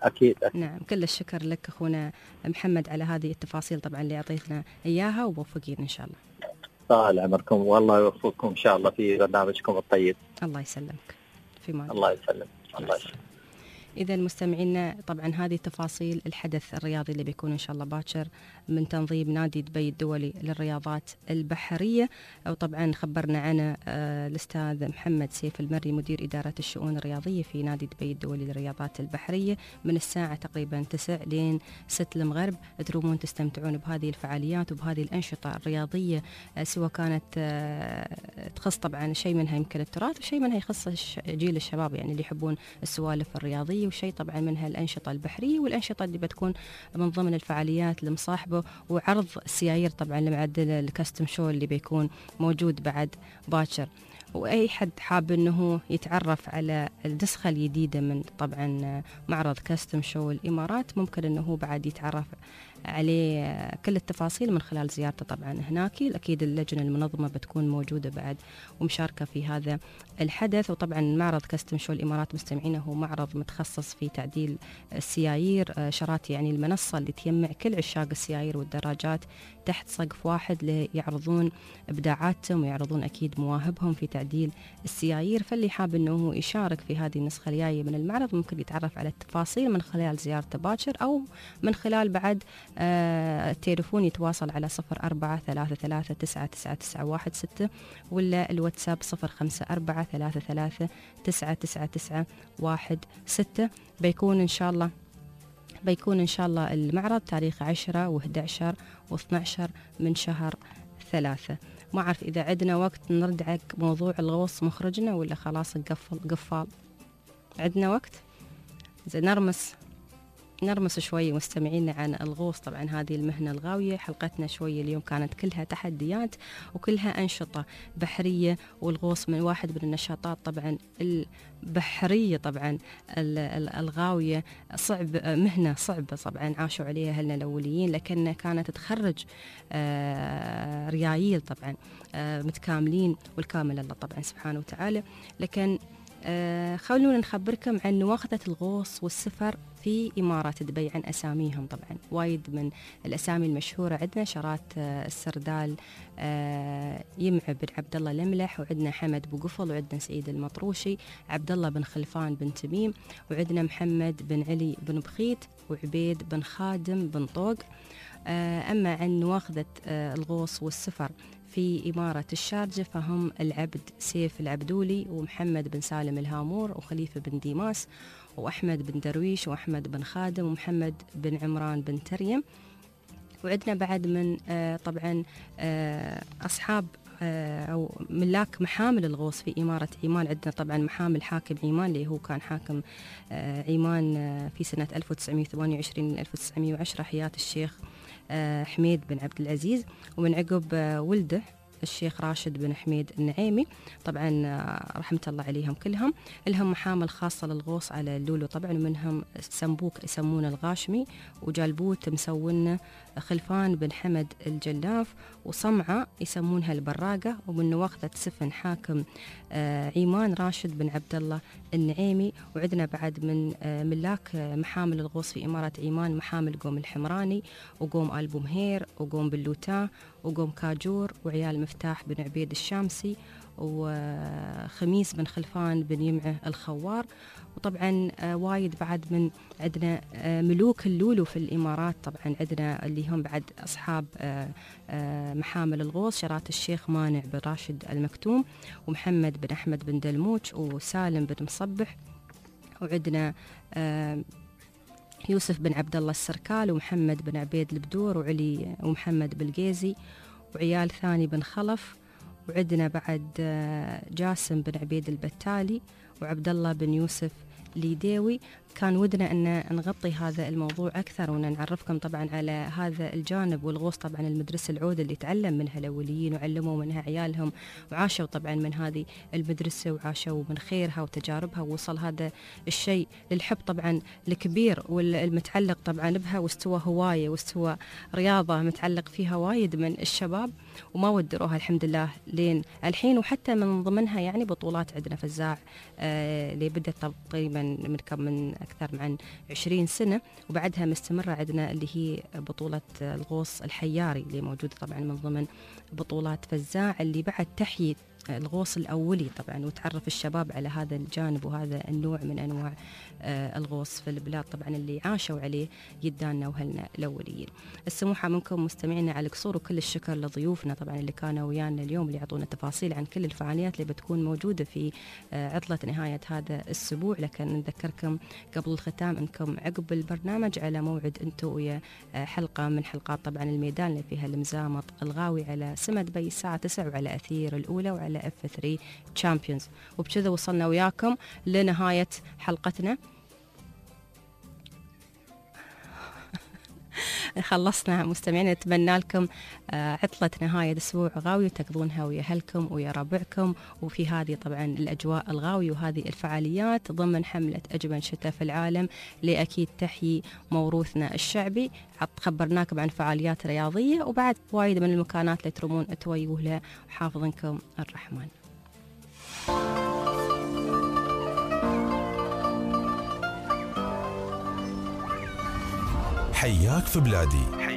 اكيد. نعم، كل الشكر لك اخونا محمد على هذه التفاصيل طبعا اللي اعطيتنا اياها، وموفقين ان شاء الله. طال عمركم والله يوفقكم ان شاء الله في برنامجكم الطيب. الله يسلمك. في مان الله يسلم. الله يسلم. إذا مستمعينا طبعا هذه تفاصيل الحدث الرياضي اللي بيكون إن شاء الله باكر من تنظيم نادي دبي الدولي للرياضات البحرية، وطبعا خبرنا عنه الأستاذ محمد سيف المري مدير إدارة الشؤون الرياضية في نادي دبي الدولي للرياضات البحرية، من الساعة تقريبا 9 لين 6 المغرب. ترومون تستمتعون بهذه الفعاليات وبهذه الأنشطة الرياضية، سواء كانت تخص طبعا شيء منها يمكن التراث وشيء منها يخص جيل الشباب يعني اللي يحبون السوالف الرياضية، وشيء طبعا منها الأنشطة البحرية والأنشطة اللي بتكون من ضمن الفعاليات المصاحبة، وعرض السيايير طبعا لمعدل الكاستم شو اللي بيكون موجود بعد باكر. وأي حد حاب أنه يتعرف على النسخة الجديدة من طبعا معرض كاستم شو الإمارات، ممكن أنه بعد يتعرف عليه كل التفاصيل من خلال زيارته طبعا هناك. أكيد اللجنة المنظمة بتكون موجودة بعد ومشاركة في هذا الحدث. وطبعا معرض كاستم شو الإمارات مستمعين هو معرض متخصص في تعديل السيايير، شرات يعني المنصة اللي تجمع كل عشاق السيايير والدراجات تحت سقف واحد ليعرضون إبداعاتهم ويعرضون أكيد مواهبهم في تعديل السيايير. فاللي حاب أنه يشارك في هذه النسخة الجاية من المعرض ممكن يتعرف على التفاصيل من خلال زيارته باكر، أو من خلال بعد التليفون يتواصل على 0433999916 ولا الواتساب 0543399916. بيكون إن شاء الله المعرض تاريخ 10 و11 و12 من شهر 3. ما أعرف إذا عندنا وقت نرجع موضوع الغوص مخرجنا ولا خلاص قفال. عندنا وقت؟ زين نرمس شوي مستمعينا عن الغوص. طبعا هذه المهنة الغاوية، حلقتنا شوي اليوم كانت كلها تحديات وكلها أنشطة بحرية، والغوص من واحد من النشاطات طبعا البحرية. طبعا الغاوية مهنة صعبة طبعا عاشوا عليها أهلنا الأوليين، لكن كانت تخرج ريايل طبعا متكاملين، والكامل الله طبعا سبحانه وتعالى. لكن خلونا نخبركم عن نواخذة الغوص والسفر في إمارات دبي، عن أساميهم. طبعا وايد من الأسامي المشهورة عندنا شرات السردال يمع بن عبد الله الملح، وعندنا حمد بو قفل، وعندنا سعيد المطروشي، عبد الله بن خلفان بن تميم، وعندنا محمد بن علي بن بخيت، وعبيد بن خادم بن طوق. أما عن نواخذة الغوص والسفر في إمارة الشارجة فهم العبد سيف العبدولي، ومحمد بن سالم الهامور، وخليفة بن ديماس، وأحمد بن درويش، وأحمد بن خادم، ومحمد بن عمران بن تريم. وعندنا بعد من طبعا أصحاب أو ملاك محامل الغوص في إمارة عمان. عندنا طبعا محامل حاكم عمان اللي هو كان حاكم عمان في سنة 1928 1910، حياة الشيخ حميد بن عبد العزيز، ومن عقب ولده الشيخ راشد بن حميد النعيمي. طبعا رحمة الله عليهم كلهم. لهم محامل خاصة للغوص على اللولو طبعا، ومنهم سنبوك يسمونه الغاشمي، وجلبوت مسوونه خلفان بن حمد الجلاف، وصمعة يسمونها البراقة. ومن نواخذة سفن حاكم عمان راشد بن عبد الله النعيمي. وعندنا بعد من ملاك محامل الغوص في إمارة عمان محامل قوم الحمراني، وقوم آل بومهير، وقوم بلوتا، وقوم كاجور، وعيال مفتاح بن عبيد الشامسي، وخميس بن خلفان بن يمعه الخوار. وطبعا وايد بعد من عندنا ملوك اللولو في الإمارات. طبعا عندنا اللي هم بعد أصحاب محامل الغوص شرات الشيخ مانع بن راشد المكتوم، ومحمد بن أحمد بن دلموش، وسالم بن مصبح. وعندنا يوسف بن عبد الله السركال، ومحمد بن عبيد البدور، وعلي ومحمد بالجيزي، وعيال ثاني بن خلف. وعندنا بعد جاسم بن عبيد البتالي، وعبد الله بن يوسف ليديوي. كان ودنا أن نغطي هذا الموضوع أكثر وأن نعرفكم طبعا على هذا الجانب. والغوص طبعا المدرسة العودة اللي تعلم منها الأوليين وعلموا منها عيالهم، وعاشوا طبعا من هذه المدرسة وعاشوا من خيرها وتجاربها، ووصل هذا الشيء للحب طبعا الكبير والمتعلق طبعا بها، واستوى هواية واستوى رياضة متعلق فيها وايد من الشباب وما ودروها الحمد لله لين الحين. وحتى من ضمنها يعني بطولات عندنا فزاع اللي بدأت تقريبا من أكثر من 20 سنة. وبعدها مستمرة عندنا اللي هي بطولة الغوص الحياري اللي موجودة طبعا من ضمن بطولات فزاع، اللي بعد تحيي الغوص الأولي طبعا وتعرف الشباب على هذا الجانب وهذا النوع من أنواع الغوص في البلاد طبعا اللي عاشوا عليه جداننا وهلنا الأوليين. السموحة منكم مستمعينا على القصور، وكل الشكر لضيوفنا طبعا اللي كانوا ويانا اليوم اللي يعطونا تفاصيل عن كل الفعاليات اللي بتكون موجودة في عطلة نهاية هذا الأسبوع. لكن نذكركم قبل الختام أنكم عقب البرنامج على موعد أنتم ويا حلقة من حلقات طبعا الميدان اللي فيها المزامط الغاوي على سمد بي الساعة 9 وعلى أثير الأولى وعلى F3 Champions. وبكذا وصلنا وياكم لنهاية حلقتنا. خلصنا مستمعين، نتمنى لكم عطلة نهاية أسبوع غاوي وتقضونها ويا أهلكم ويا ربعكم، وفي هذه طبعا الأجواء الغاوي وهذه الفعاليات ضمن حملة أجمل شتاء في العالم لأكيد تحيي موروثنا الشعبي. خبرناكم عن فعاليات رياضية وبعد وايد من المكانات اللي ترمون تويوه لها، وحافظنكم الرحمن. حياك في بلادي.